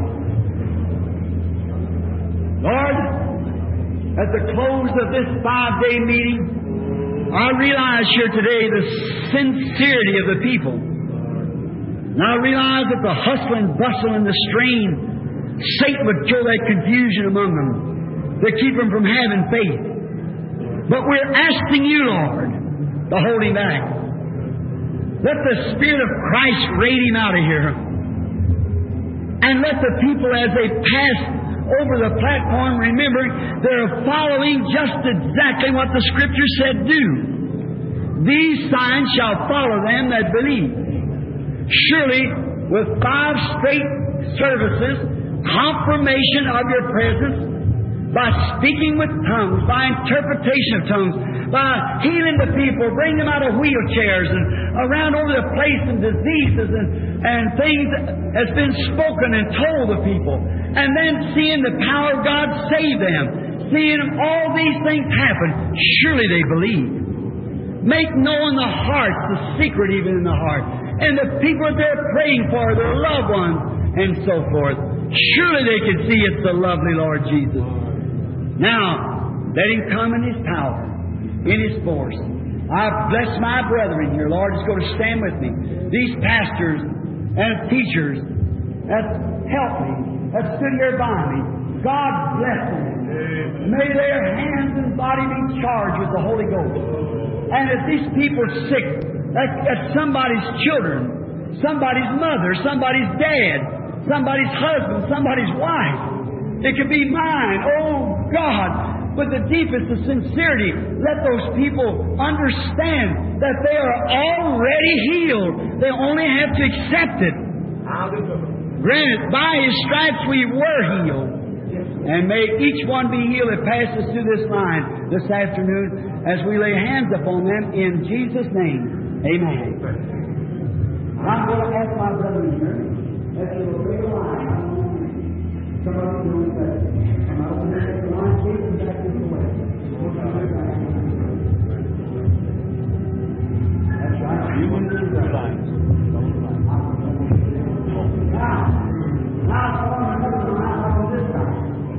Lord, at the close of this five-day meeting, I realize here today the sincerity of the people. And I realize that the hustle and bustle and the strain, Satan would throw that confusion among them to keep them from having faith. But we're asking you, Lord, to hold him back. Let the Spirit of Christ raid him out of here. And let the people, as they pass over the platform, remember they're following just exactly what the Scripture said do. These signs shall follow them that believe. Surely, with five straight services, confirmation of your presence, by speaking with tongues, by interpretation of tongues, by healing the people, bringing them out of wheelchairs and around over the place and diseases and, and things that has been spoken and told the people. And then seeing the power of God save them, seeing all these things happen, surely they believe. Make known the heart, the secret even in the heart, and the people that they're praying for, their loved ones, and so forth. Surely they can see it's the lovely Lord Jesus. Now, let him come in his power, in his force. I bless my brethren here, Lord, is going to stand with me. These pastors and teachers that helped me, that stood here by me, God bless them. May their hands and body be charged with the Holy Ghost. And if these people are sick, that, that somebody's children, somebody's mother, somebody's dad, somebody's husband, somebody's wife. It could be mine. Oh, God. With the deepest of sincerity, let those people understand that they are already healed. They only have to accept it. Granted, by His stripes we were healed. And may each one be healed that passes through this line this afternoon as we lay hands upon them in Jesus' name. Amen. I'm going to ask my brother here. If you will read a line, some of you know that. I'm not going to take the line, please, and back this away. That's right. You want to do the lines. Now, now I'm going to put the line up on this side.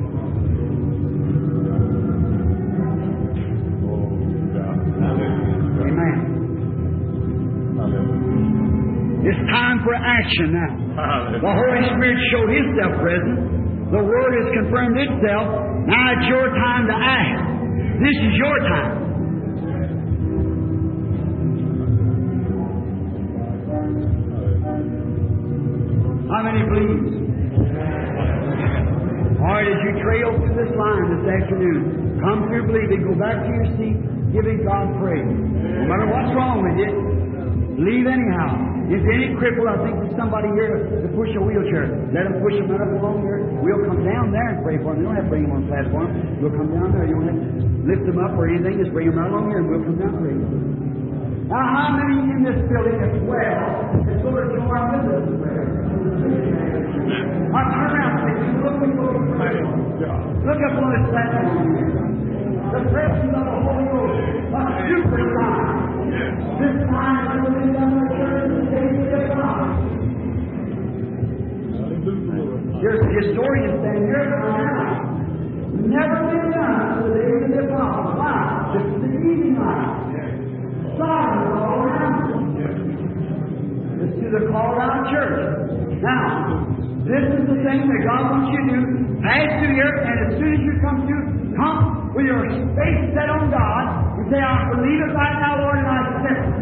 Amen. It's time for action now. The Holy Spirit showed Himself present. The Word has confirmed itself. Now it's your time to act. This is your time. How many believe? All right, as you trail through this line this afternoon, come through believing, go back to your seat, giving God praise. No matter what's wrong with you, believe anyhow. If any cripple, I think there's somebody here to push a wheelchair. Let them push them right up along here. We'll come down there and pray for them. You don't have to bring them on the platform. We'll come down there. You don't have to lift them up or anything. Just bring them right along here and we'll come down and pray for them. Now, how many in this building as well is going to join our members in prayer? I'll turn around and say, look, look, look. Look up on this platform here. The presence of the Holy Ghost. A super sign. This time I will be done with church and say to God. Here's the historian saying, here's the time. Never been done to the days of the apostles. Why? This is the evening light. Stars all around. This is the called out church. Now, This is the thing that God wants you to do. As to here, and as soon as you come to, come with your face set on God, and say, I believe it right now, Lord, and I accept it.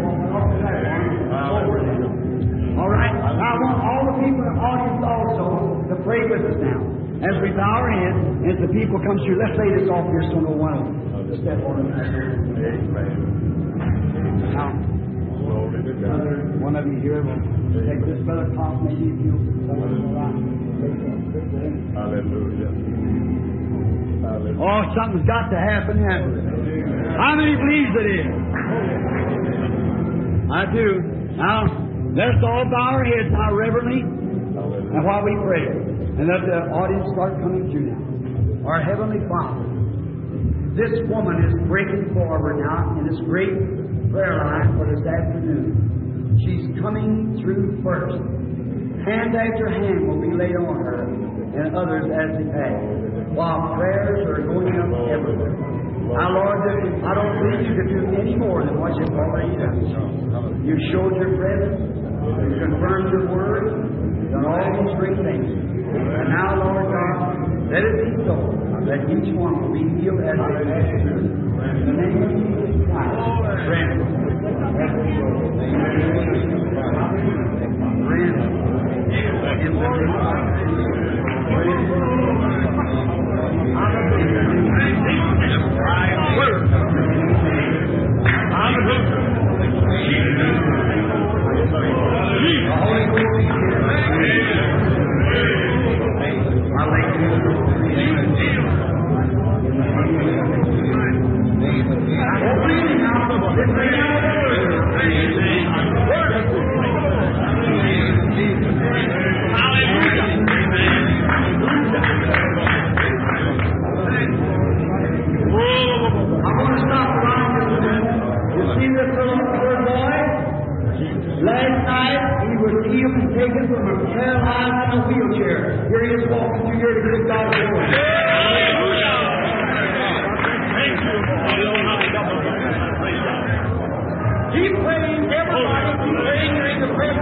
All right? I want all the people in the audience also to pray with us now. As we bow our heads, and as the people come through, let's lay this off here so no one will step on it. Now, brother, one of you here will take this brother Tom, maybe if you hold him around. Hallelujah. Hallelujah. Oh, something's got to happen, hasn't it? How many believes it is? I do. Now, let's all bow our heads now reverently, and while we pray, and let the audience start coming through now. Our Heavenly Father, this woman is breaking forward now in this great prayer line for this afternoon. She's coming through first. Hand after hand will be laid on her, and others as they pass, while prayers are going up everywhere. Now, Lord, I don't believe you could do any more than what you've already done. You showed your presence, you confirmed your word, you've done all these great things. And now, Lord God, let it be so that each one will be healed as they pass through. In the name of Jesus Christ, grant it. Keep praying, everybody. Keep praying during the prayer.